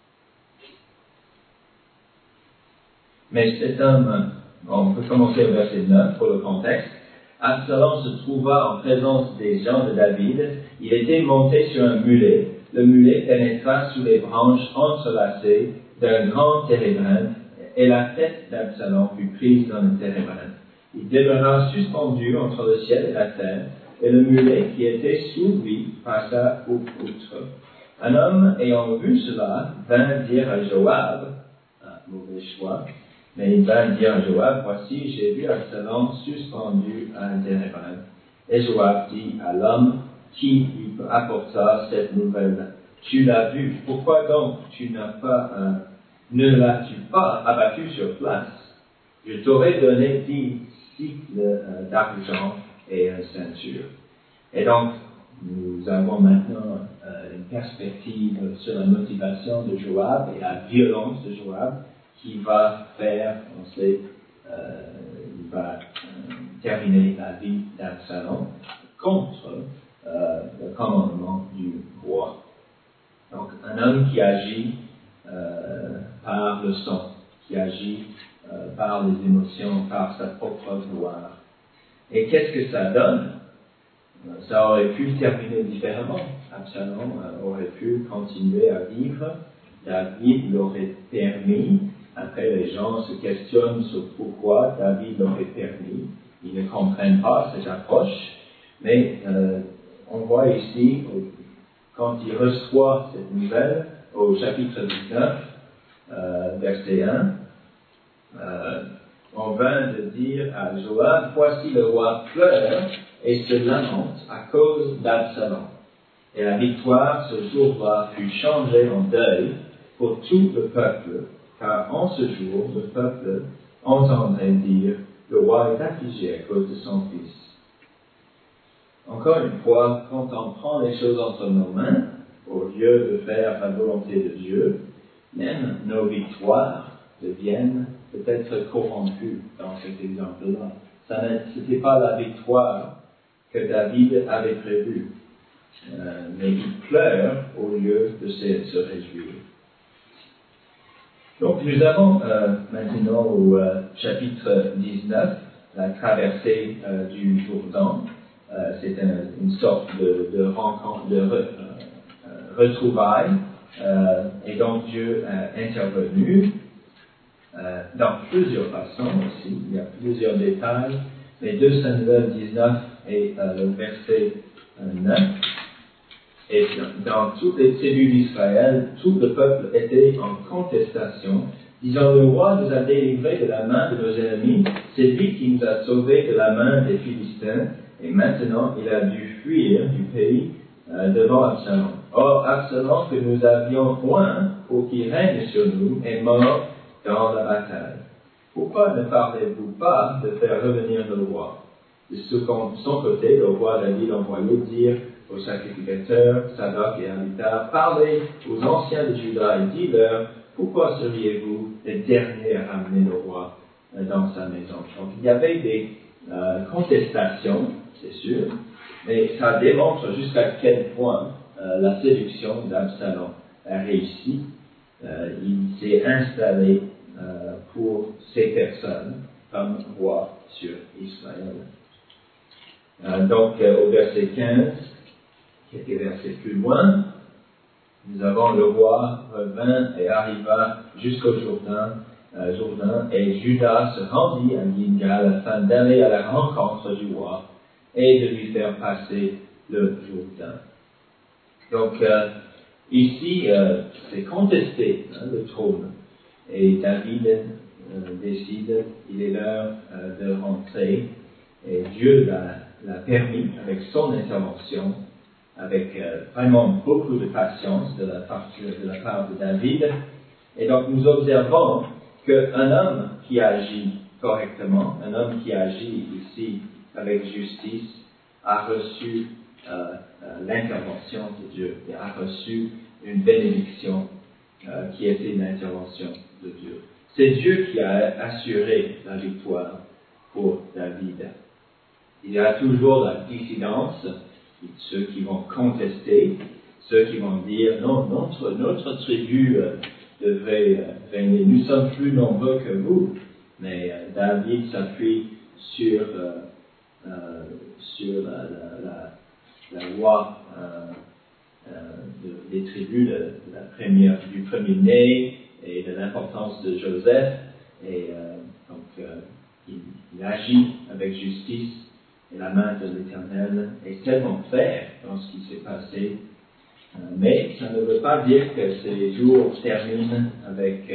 Mais cet homme, on peut commencer au verset 9 pour le contexte. Absalom se trouva en présence des gens de David. Il était monté sur un mulet. Le mulet pénétra sous les branches entrelacées d'un grand térébinthe et la tête d'Absalom fut prise dans le térébinthe. Il demeura suspendu entre le ciel et la terre, et le mulet qui était sous lui passa outre. Un homme ayant vu cela vint dire à Joab, mauvais choix, mais il vint dire à Joab, voici, j'ai vu Absalom suspendu à un térébinthe. Et Joab dit à l'homme qui lui apporta cette nouvelle, tu l'as vu, pourquoi donc ne l'as-tu pas abattu sur place? Je t'aurais donné 10 cycles d'argent et une ceinture. Et donc, nous avons maintenant une perspective sur la motivation de Joab et la violence de Joab qui va faire, on sait, il va terminer la vie d'Absalom contre le commandement du roi. Donc, un homme qui agit par le sang, qui agit par les émotions, par sa propre gloire. Et qu'est-ce que ça donne? Ça aurait pu terminer différemment. Absalom aurait pu continuer à vivre. David l'aurait permis. Après, les gens se questionnent sur pourquoi David l'aurait permis. Ils ne comprennent pas cette approche. Mais on voit ici, quand il reçoit cette nouvelle, au chapitre 19, verset 1, on vint de dire à Joab, voici le roi pleure et se lamente à cause d'Absalom. Et la victoire ce jour-là fut changée en deuil pour tout le peuple, car en ce jour, le peuple entendrait dire, le roi est affligé à cause de son fils. Encore une fois, quand on prend les choses entre nos mains, au lieu de faire la volonté de Dieu, même nos victoires deviennent peut-être corrompues dans cet exemple-là. Ce n'était pas la victoire que David avait prévue, mais il pleure au lieu de se réjouir. Donc nous avons maintenant au chapitre 19 la traversée du Jourdain. C'est une sorte de rencontre, de retrouvailles, et donc Dieu a intervenu dans plusieurs façons aussi. Il y a plusieurs détails, mais 2 Samuel 19 et le verset 9. Et dans toutes les tribus d'Israël, tout le peuple était en contestation, disant, le roi nous a délivrés de la main de nos ennemis, c'est lui qui nous a sauvés de la main des Philistins, et maintenant il a dû fuir du pays devant Absalom. Or, Absalom, que nous avions loin pour qu'il règne sur nous, est mort dans la bataille. Pourquoi ne parlez-vous pas de faire revenir le roi? De son côté, le roi David envoyait dire aux sacrificateurs, Sadoc et Abiatar, parlez aux anciens de Juda et dis-leur, pourquoi seriez-vous les derniers à amener le roi dans sa maison? Donc il y avait des contestations, c'est sûr, mais ça démontre jusqu'à quel point la séduction d'Absalom a réussi. Il s'est installé pour ces personnes comme roi sur Israël. Donc au verset 15, quelques versets plus loin, nous avons le roi revint et arriva jusqu'au Jourdain, et Judas se rendit à Gilgal afin d'aller à la rencontre du roi et de lui faire passer le Jourdain. Donc ici, c'est contesté le trône, et David décide, il est l'heure de rentrer, et Dieu l'a l'a permis avec son intervention, avec vraiment beaucoup de patience de la part de David. Et donc nous observons qu'un homme qui agit correctement, un homme qui agit ici avec justice, a reçu l'intervention de Dieu, et a reçu une bénédiction qui était une intervention de Dieu. C'est Dieu qui a assuré la victoire pour David. Il y a toujours la dissidence, ceux qui vont contester, ceux qui vont dire non, notre tribu devrait régner, nous sommes plus nombreux que vous, mais David s'appuie sur la loi des tribus du premier-né et de l'importance de Joseph, et donc il agit avec justice, et la main de l'Éternel est tellement claire dans ce qui s'est passé, mais ça ne veut pas dire que ces jours terminent avec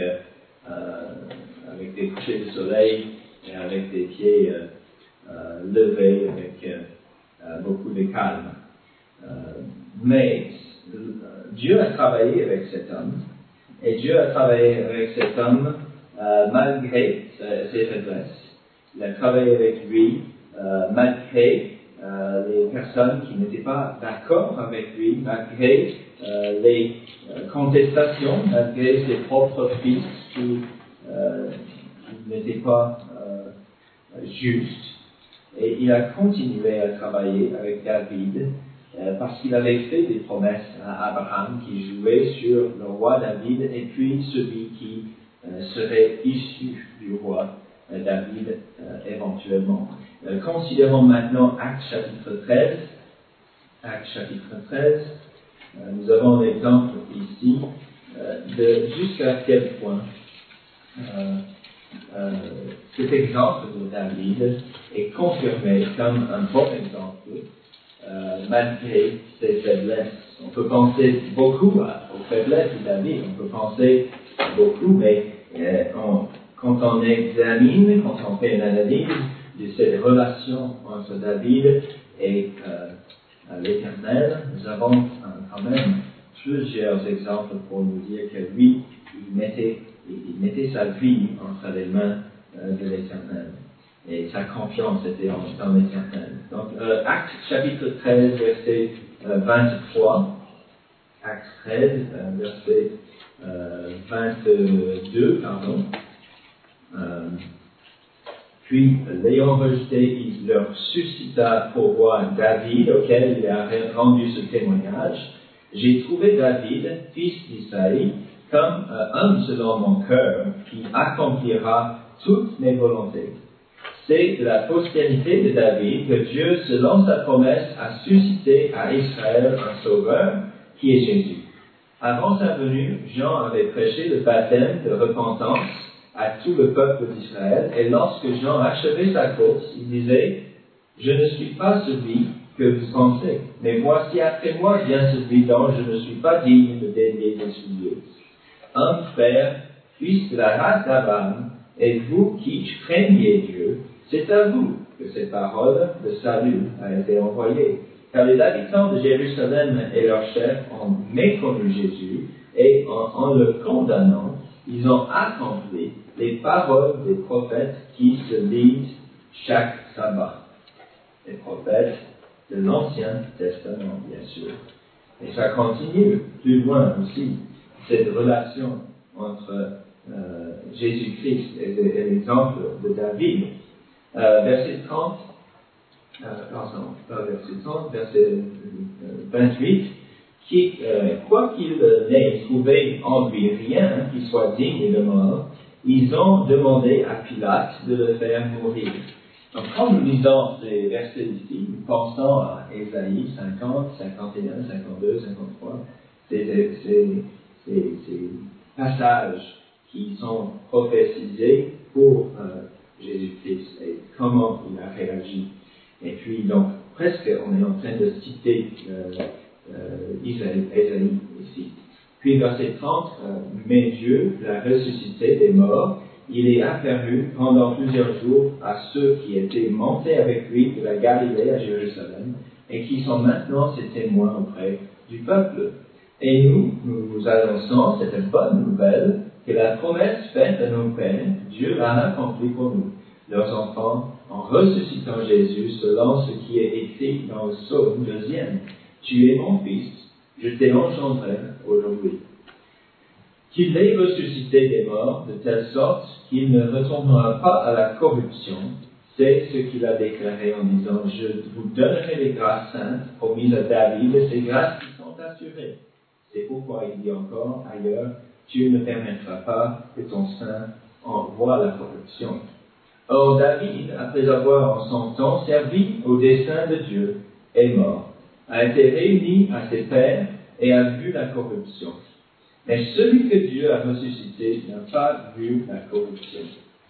des couchers de soleil et avec des pieds levés, avec beaucoup de calme. Mais Dieu a travaillé avec cet homme, et Dieu a travaillé avec cet homme malgré ses faiblesses. Il a travaillé avec lui malgré les personnes qui n'étaient pas d'accord avec lui, malgré les contestations, malgré ses propres fils qui n'étaient pas justes. Et il a continué à travailler avec David parce qu'il avait fait des promesses à Abraham qui jouait sur le roi David et puis celui qui serait issu du roi David éventuellement. Considérons maintenant Actes chapitre 13. Actes chapitre 13. Nous avons l'exemple ici de jusqu'à quel point cet exemple de David est confirmé comme un bon exemple malgré ses faiblesses. On peut penser beaucoup aux faiblesses de David, on peut penser beaucoup, mais quand on examine, quand on fait une analyse de cette relation entre David et l'Éternel, nous avons quand même plusieurs exemples pour nous dire que lui, il mettait sa vie entre les mains de l'Éternel. Et sa confiance était dans l'Éternel. Donc, Actes chapitre 13, verset 23. Actes 13, verset 22, pardon. Puis, l'ayant rejeté, il leur suscita pour roi David, auquel il a rendu ce témoignage. J'ai trouvé David, fils d'Isaïe, comme homme selon mon cœur, qui accomplira toutes mes volontés. C'est de la postérité de David que Dieu, selon sa promesse, a suscité à Israël un sauveur, qui est Jésus. Avant sa venue, Jean avait prêché le baptême de repentance à tout le peuple d'Israël, et lorsque Jean achevait sa course, il disait, « Je ne suis pas celui que vous pensez, mais voici après moi vient celui dont je ne suis pas digne de délier les souliers. Un frère, fils de la race d'Abraham, et vous qui craignez Dieu, c'est à vous que cette parole de salut a été envoyée. Car les habitants de Jérusalem et leurs chefs ont méconnu Jésus, et en le condamnant, ils ont accompli les paroles des prophètes qui se lisent chaque sabbat. Les prophètes de l'Ancien Testament, bien sûr. Et ça continue plus loin aussi, cette relation entre Jésus-Christ et l'exemple de David. Verset 30, verset 28, qui, quoi qu'il n'ait trouvé en lui rien qui soit digne de mort, ils ont demandé à Pilate de le faire mourir. Donc, quand nous lisons ces versets ici, nous pensons à Ésaïe 50, 51, 52, 53, ces passages qui sont prophétisés pour Jésus-Christ et comment il a réagi. Et puis, donc, presque, on est en train de citer Ésaïe ici. Puis, verset 30, mais Dieu l'a ressuscité des morts il est apparu pendant plusieurs jours à ceux qui étaient montés avec lui de la Galilée à Jérusalem et qui sont maintenant ses témoins auprès du peuple. Et nous annonçons cette bonne nouvelle que la promesse faite à nos pères, Dieu l'a accomplie pour nous, leurs enfants, en ressuscitant Jésus selon ce qui est écrit dans le psaume 2e. Tu es mon fils, je t'ai engendré aujourd'hui. Qu'il est ressuscité des morts de telle sorte qu'il ne retournera pas à la corruption, c'est ce qu'il a déclaré en disant, je vous donnerai les grâces saintes promises à David et ces grâces qui sont assurées. C'est pourquoi il dit encore ailleurs, tu ne permettras pas que ton sein envoie la corruption. Or David, après avoir en son temps servi au dessein de Dieu, est mort, a été réuni à ses pairs et a vu la corruption. Mais celui que Dieu a ressuscité n'a pas vu la corruption.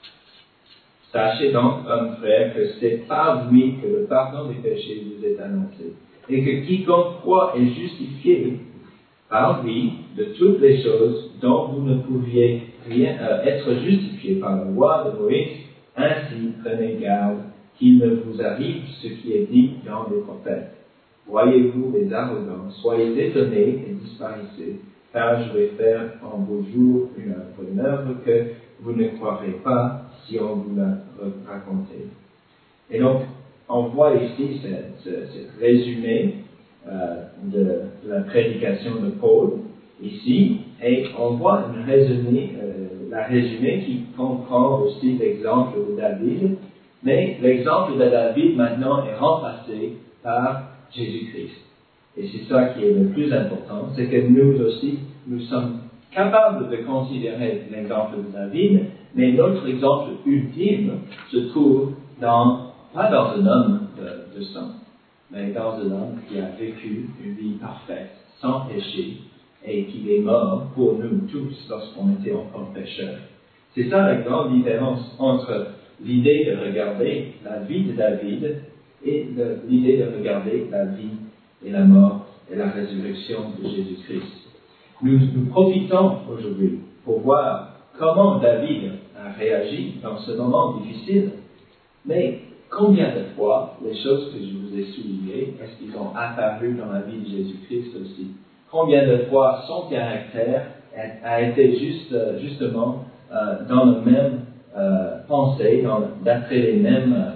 Sachez donc, hommes frères, que c'est par lui que le pardon des péchés vous est annoncé, et que quiconque croit est justifié par lui de toutes les choses dont vous ne pouviez rien être justifié par la loi de Moïse. Ainsi, prenez garde qu'il ne vous arrive ce qui est dit dans les prophètes. Voyez-vous les arrogants, soyez étonnés et disparaissez, car je vais faire en vos jours une œuvre que vous ne croirez pas si on vous la raconte. Et donc, on voit ici ce résumé de la prédication de Paul, ici, et on voit la résumé qui comprend aussi l'exemple de David, mais l'exemple de David maintenant est remplacé par Jésus-Christ. Et c'est ça qui est le plus important, c'est que nous aussi, nous sommes capables de considérer l'exemple de David, mais notre exemple ultime se trouve pas dans un homme de sang, mais dans un homme qui a vécu une vie parfaite, sans péché, et qui est mort pour nous tous lorsqu'on était encore pécheurs. C'est ça la grande différence entre l'idée de regarder la vie de David et l'idée de regarder la vie et la mort et la résurrection de Jésus-Christ. Nous profitons aujourd'hui pour voir comment David a réagi dans ce moment difficile, mais combien de fois les choses que je vous ai soulignées, est-ce qu'ils ont apparu dans la vie de Jésus-Christ aussi? Combien de fois son caractère a été justement dans le même pensée, d'après les mêmes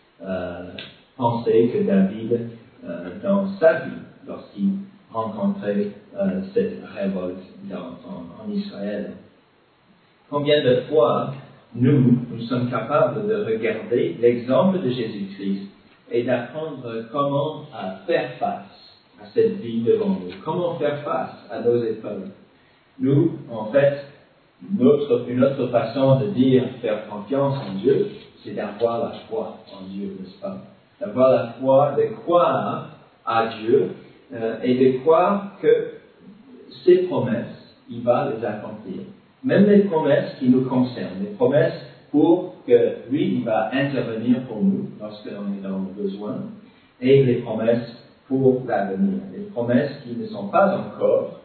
pensées que David dans sa vie, lorsqu'il rencontrait cette révolte en Israël. Combien de fois nous sommes capables de regarder l'exemple de Jésus-Christ et d'apprendre comment faire face à cette vie devant nous, comment faire face à nos épreuves. Nous, en fait, une autre façon de dire faire confiance en Dieu, c'est d'avoir la foi en Dieu, n'est-ce pas? D'avoir la foi, de croire à Dieu et de croire que ses promesses, il va les accomplir. Même les promesses qui nous concernent, les promesses pour que lui, il va intervenir pour nous lorsqu'on est dans le besoin, et les promesses pour l'avenir, les promesses qui ne sont pas encore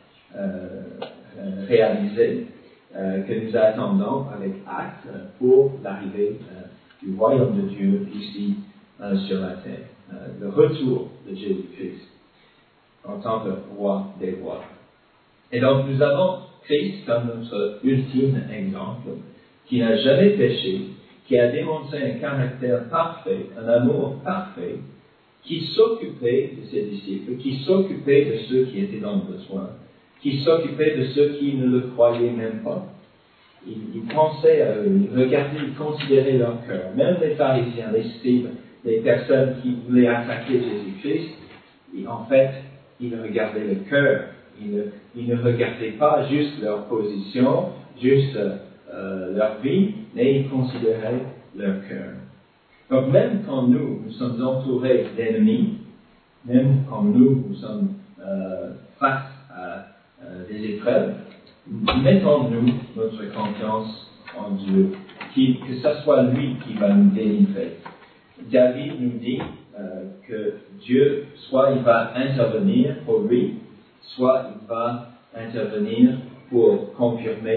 réalisées, que nous attendons avec hâte pour l'arrivée du royaume de Dieu ici sur la terre, le retour de Jésus-Christ en tant que roi des rois. Et donc nous avons Christ comme notre ultime exemple, qui n'a jamais péché, qui a démontré un caractère parfait, un amour parfait, qui s'occupait de ses disciples, qui s'occupait de ceux qui étaient dans le besoin, qui s'occupait de ceux qui ne le croyaient même pas. Il pensait à eux, il regardait, il considérait leur cœur. Même les pharisiens, les scribes, les personnes qui voulaient attaquer Jésus-Christ, en fait, il regardait le cœur. Il ne regardait pas juste leur position, juste leur vie, mais il considérait leur cœur. Donc même quand nous sommes entourés d'ennemis, même quand nous sommes face à des épreuves, mettons-nous notre confiance en Dieu, que ce soit lui qui va nous délivrer. David nous dit que Dieu, soit il va intervenir pour lui, soit il va intervenir pour confirmer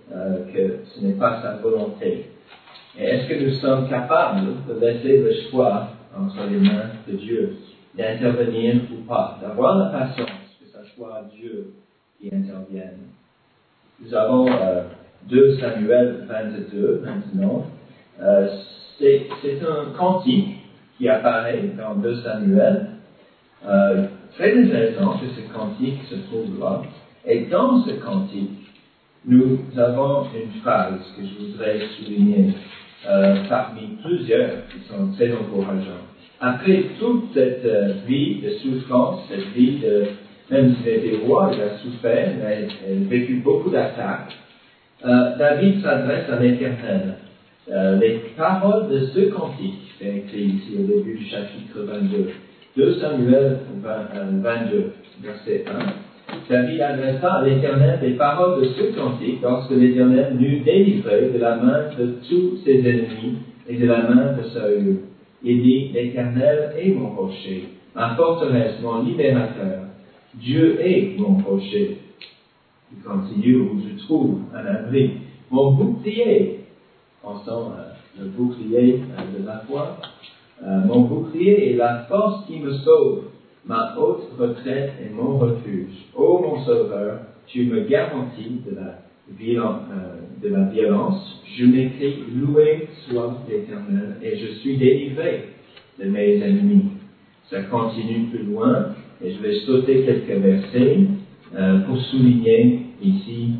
que ce n'est pas sa volonté. Et est-ce que nous sommes capables de laisser le choix entre les mains de Dieu, d'intervenir ou pas, d'avoir la patience que ce soit Dieu qui intervienne? Nous avons 2 Samuel 22 maintenant. C'est un cantique qui apparaît dans 2 Samuel. Très intéressant que ce cantique se trouve là. Et dans ce cantique, nous avons une phrase que je voudrais souligner parmi plusieurs qui sont très encourageants. Après toute cette vie de souffrance, cette vie de, même s'il était roi, il a souffert, il a vécu beaucoup d'attaques, David s'adresse à l'Éternel. Les paroles de ce cantique, c'est écrit ici au début du chapitre 22, 2 Samuel 22, verset 1. David adressa à l'Éternel les paroles de ce cantique lorsque l'Éternel l'eut délivré de la main de tous ses ennemis et de la main de Saül. Il dit, l'Éternel est mon rocher, ma forteresse, mon libérateur. Dieu est mon rocher. Il continue où je trouve un abri. Mon bouclier, pensons le bouclier de la foi, mon bouclier est la force qui me sauve, ma haute retraite et mon refuge. Ô mon sauveur, tu me garantis de la violence. Je m'écris, loué soit l'Éternel, et je suis délivré de mes ennemis. Ça continue plus loin, et je vais sauter quelques versets pour souligner ici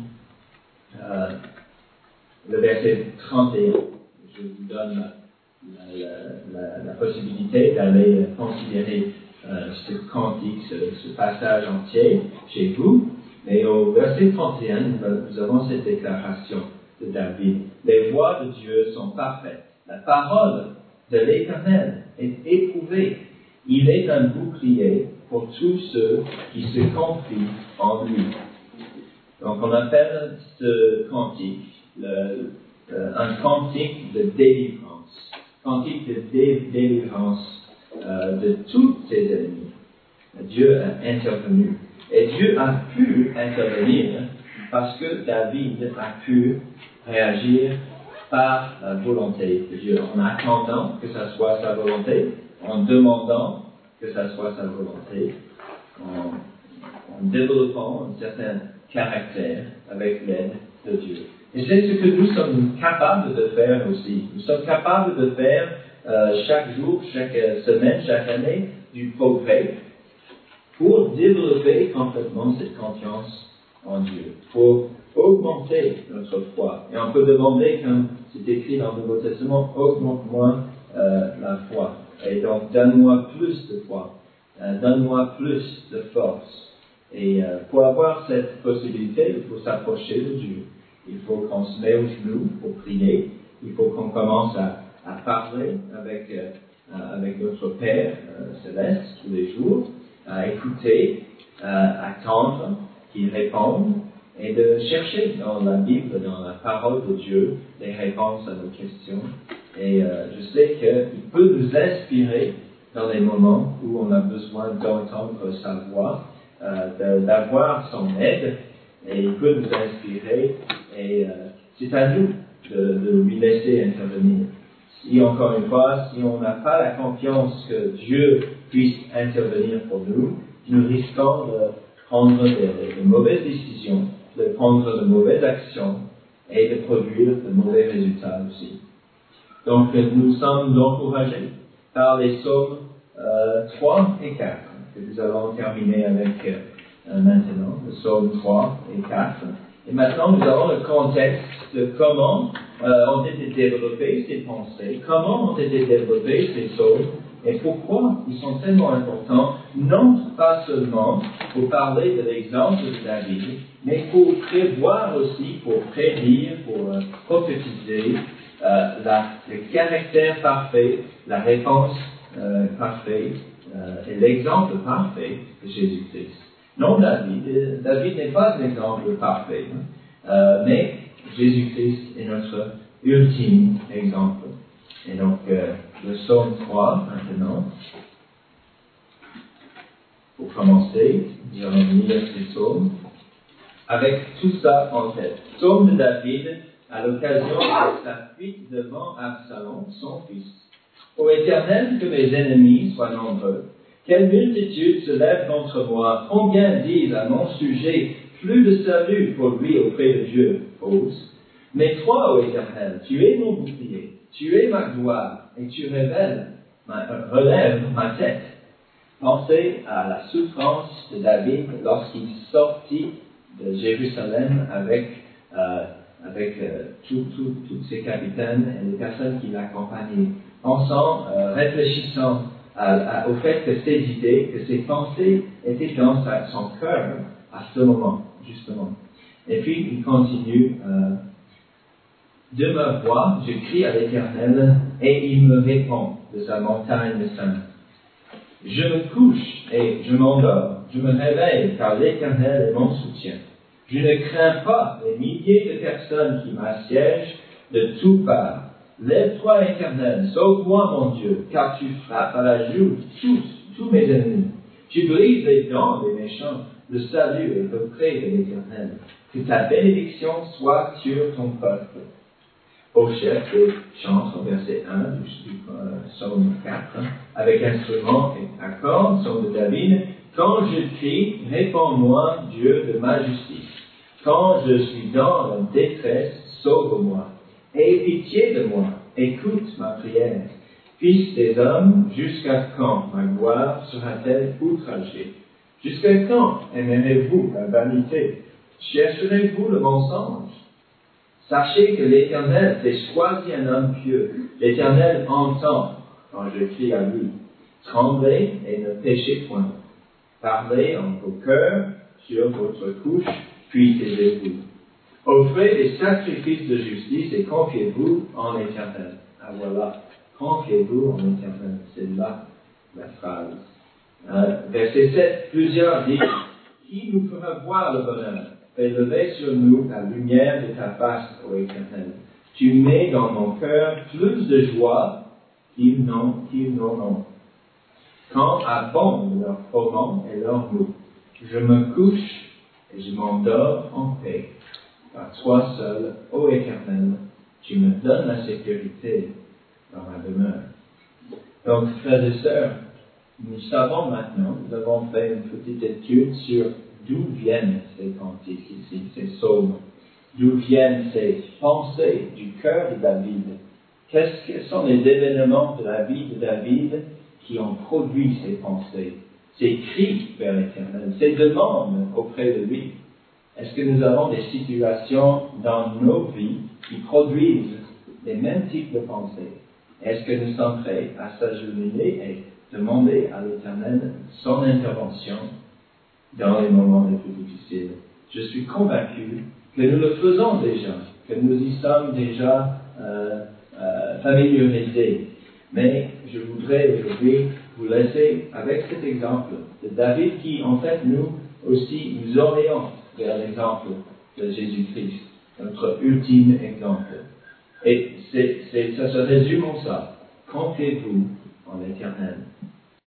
le verset 31. Je vous donne la possibilité d'aller considérer ce cantique, ce passage entier chez vous. Et au verset 31, nous avons cette déclaration de David. Les voies de Dieu sont parfaites. La parole de l'Éternel est éprouvée. Il est un bouclier pour tous ceux qui se confient en lui. Donc on appelle ce cantique un cantique de délivrance. Cantique de délivrance de tous ses ennemis. Dieu a intervenu. Et Dieu a pu intervenir parce que David a pu réagir par la volonté de Dieu, en attendant que ça soit sa volonté, en demandant que ça soit sa volonté, en développant un certain caractère avec l'aide de Dieu. Et c'est ce que nous sommes capables de faire aussi. Nous sommes capables de faire chaque jour, chaque semaine, chaque année du progrès pour développer complètement cette confiance en Dieu, pour augmenter notre foi. Et on peut demander, comme c'est écrit dans le Nouveau Testament, augmente-moi la foi. Et donc, donne-moi plus de foi, donne-moi plus de force. Et pour avoir cette possibilité, il faut s'approcher de Dieu. Il faut qu'on se mette aux genoux pour prier. Il faut qu'on commence à parler avec notre Père céleste tous les jours, à écouter, à attendre qu'il réponde et de chercher dans la Bible, dans la parole de Dieu, les réponses à nos questions. Et je sais qu'il peut nous inspirer dans les moments où on a besoin d'entendre sa voix, d'avoir son aide, et il peut nous inspirer, et c'est à nous de lui laisser intervenir. Si, encore une fois, si on n'a pas la confiance que Dieu puisse intervenir pour nous, nous risquons de prendre de mauvaises décisions, de prendre de mauvaises actions et de produire de mauvais résultats aussi. Donc, nous sommes encouragés par les psaumes 3 et 4 que nous allons terminer avec maintenant, le psaume 3 et 4. Et maintenant, nous avons le contexte de comment ont été développées ces pensées, comment ont été développés ces psaumes, et pourquoi ils sont tellement importants, non pas seulement pour parler de l'exemple de David, mais pour prévoir aussi, pour prédire, pour prophétiser le caractère parfait, la réponse parfaite et l'exemple parfait de Jésus-Christ. Non, David n'est pas un exemple parfait, mais Jésus-Christ est notre ultime exemple. Et donc, le psaume 3, maintenant, pour commencer, nous allons lire ces psaumes avec tout ça en tête. psaume de David à l'occasion de sa fuite devant Absalom, son fils. Ô Éternel, que mes ennemis soient nombreux. Quelle multitude se lève contre moi. Combien disent à mon sujet, plus de salut pour lui auprès de Dieu. Pause. Mais toi, ô Éternel, tu es mon bouclier, tu es ma gloire, et tu relèves ma tête. Pensez à la souffrance de David lorsqu'il sortit de Jérusalem avec tous ses capitaines et les personnes qui l'accompagnaient. Pensant, réfléchissant au fait que ses idées, que ses pensées étaient dans son cœur à ce moment, justement. Et puis, il continue, de ma voix, je crie à l'Éternel, et il me répond de sa montagne sainte. Je me couche et je m'endors, je me réveille, car l'Éternel est mon soutien. Je ne crains pas les milliers de personnes qui m'assiègent de toutes parts. Lève-toi, Éternel, sauve-moi, mon Dieu, car tu frappes à la joue tous mes ennemis. Tu brises les dents des méchants, le salut est auprès de l'Éternel. Que ta bénédiction soit sur ton peuple. Au chef des chantres, verset 1 du psaume 4, avec instrument et accord, psaume de David. Quand je crie, réponds-moi, Dieu de ma justice. Quand je suis dans la détresse, sauve-moi. Aie pitié de moi, écoute ma prière. Fils des hommes, jusqu'à quand ma gloire sera-t-elle outragée? Jusqu'à quand aimerez-vous la vanité? Chercherez-vous le mensonge? Sachez que l'Éternel fait choisir un homme pieux. L'Éternel entend quand je crie à lui. Tremblez et ne péchez point. Parlez en vos cœurs sur votre couche, puis taisez-vous. Offrez des sacrifices de justice et confiez-vous en l'Éternel. Ah voilà, confiez-vous en l'Éternel. C'est là la phrase. Verset 7, plusieurs disent, qui nous fera voir le bonheur? Fais lever sur nous la lumière de ta face, ô Éternel. Tu mets dans mon cœur plus de joie qu'ils n'en ont. Quand abondent leur froment et leur mou, je me couche et je m'endors en paix. Par toi seul, ô Éternel, tu me donnes la sécurité dans ma demeure. Donc, frères et sœurs, nous savons maintenant, nous avons fait une petite étude sur d'où viennent ces cantiques ici, ces psaumes, d'où viennent ces pensées du cœur de David. Quels sont les événements de la vie de David qui ont produit ces pensées, ces cris vers l'Éternel, ces demandes auprès de lui? Est-ce que nous avons des situations dans nos vies qui produisent les mêmes types de pensées? Est-ce que nous sommes prêts à s'agenouiller et demander à l'Éternel son intervention dans les moments les plus difficiles? Je suis convaincu que nous le faisons déjà, que nous y sommes déjà familiarisés. Mais je voudrais aujourd'hui vous laisser avec cet exemple de David qui, en fait, nous aussi, nous oriente vers l'exemple de Jésus-Christ, notre ultime exemple. Et ça se résume en ça. Confiez-vous en l'Éternel.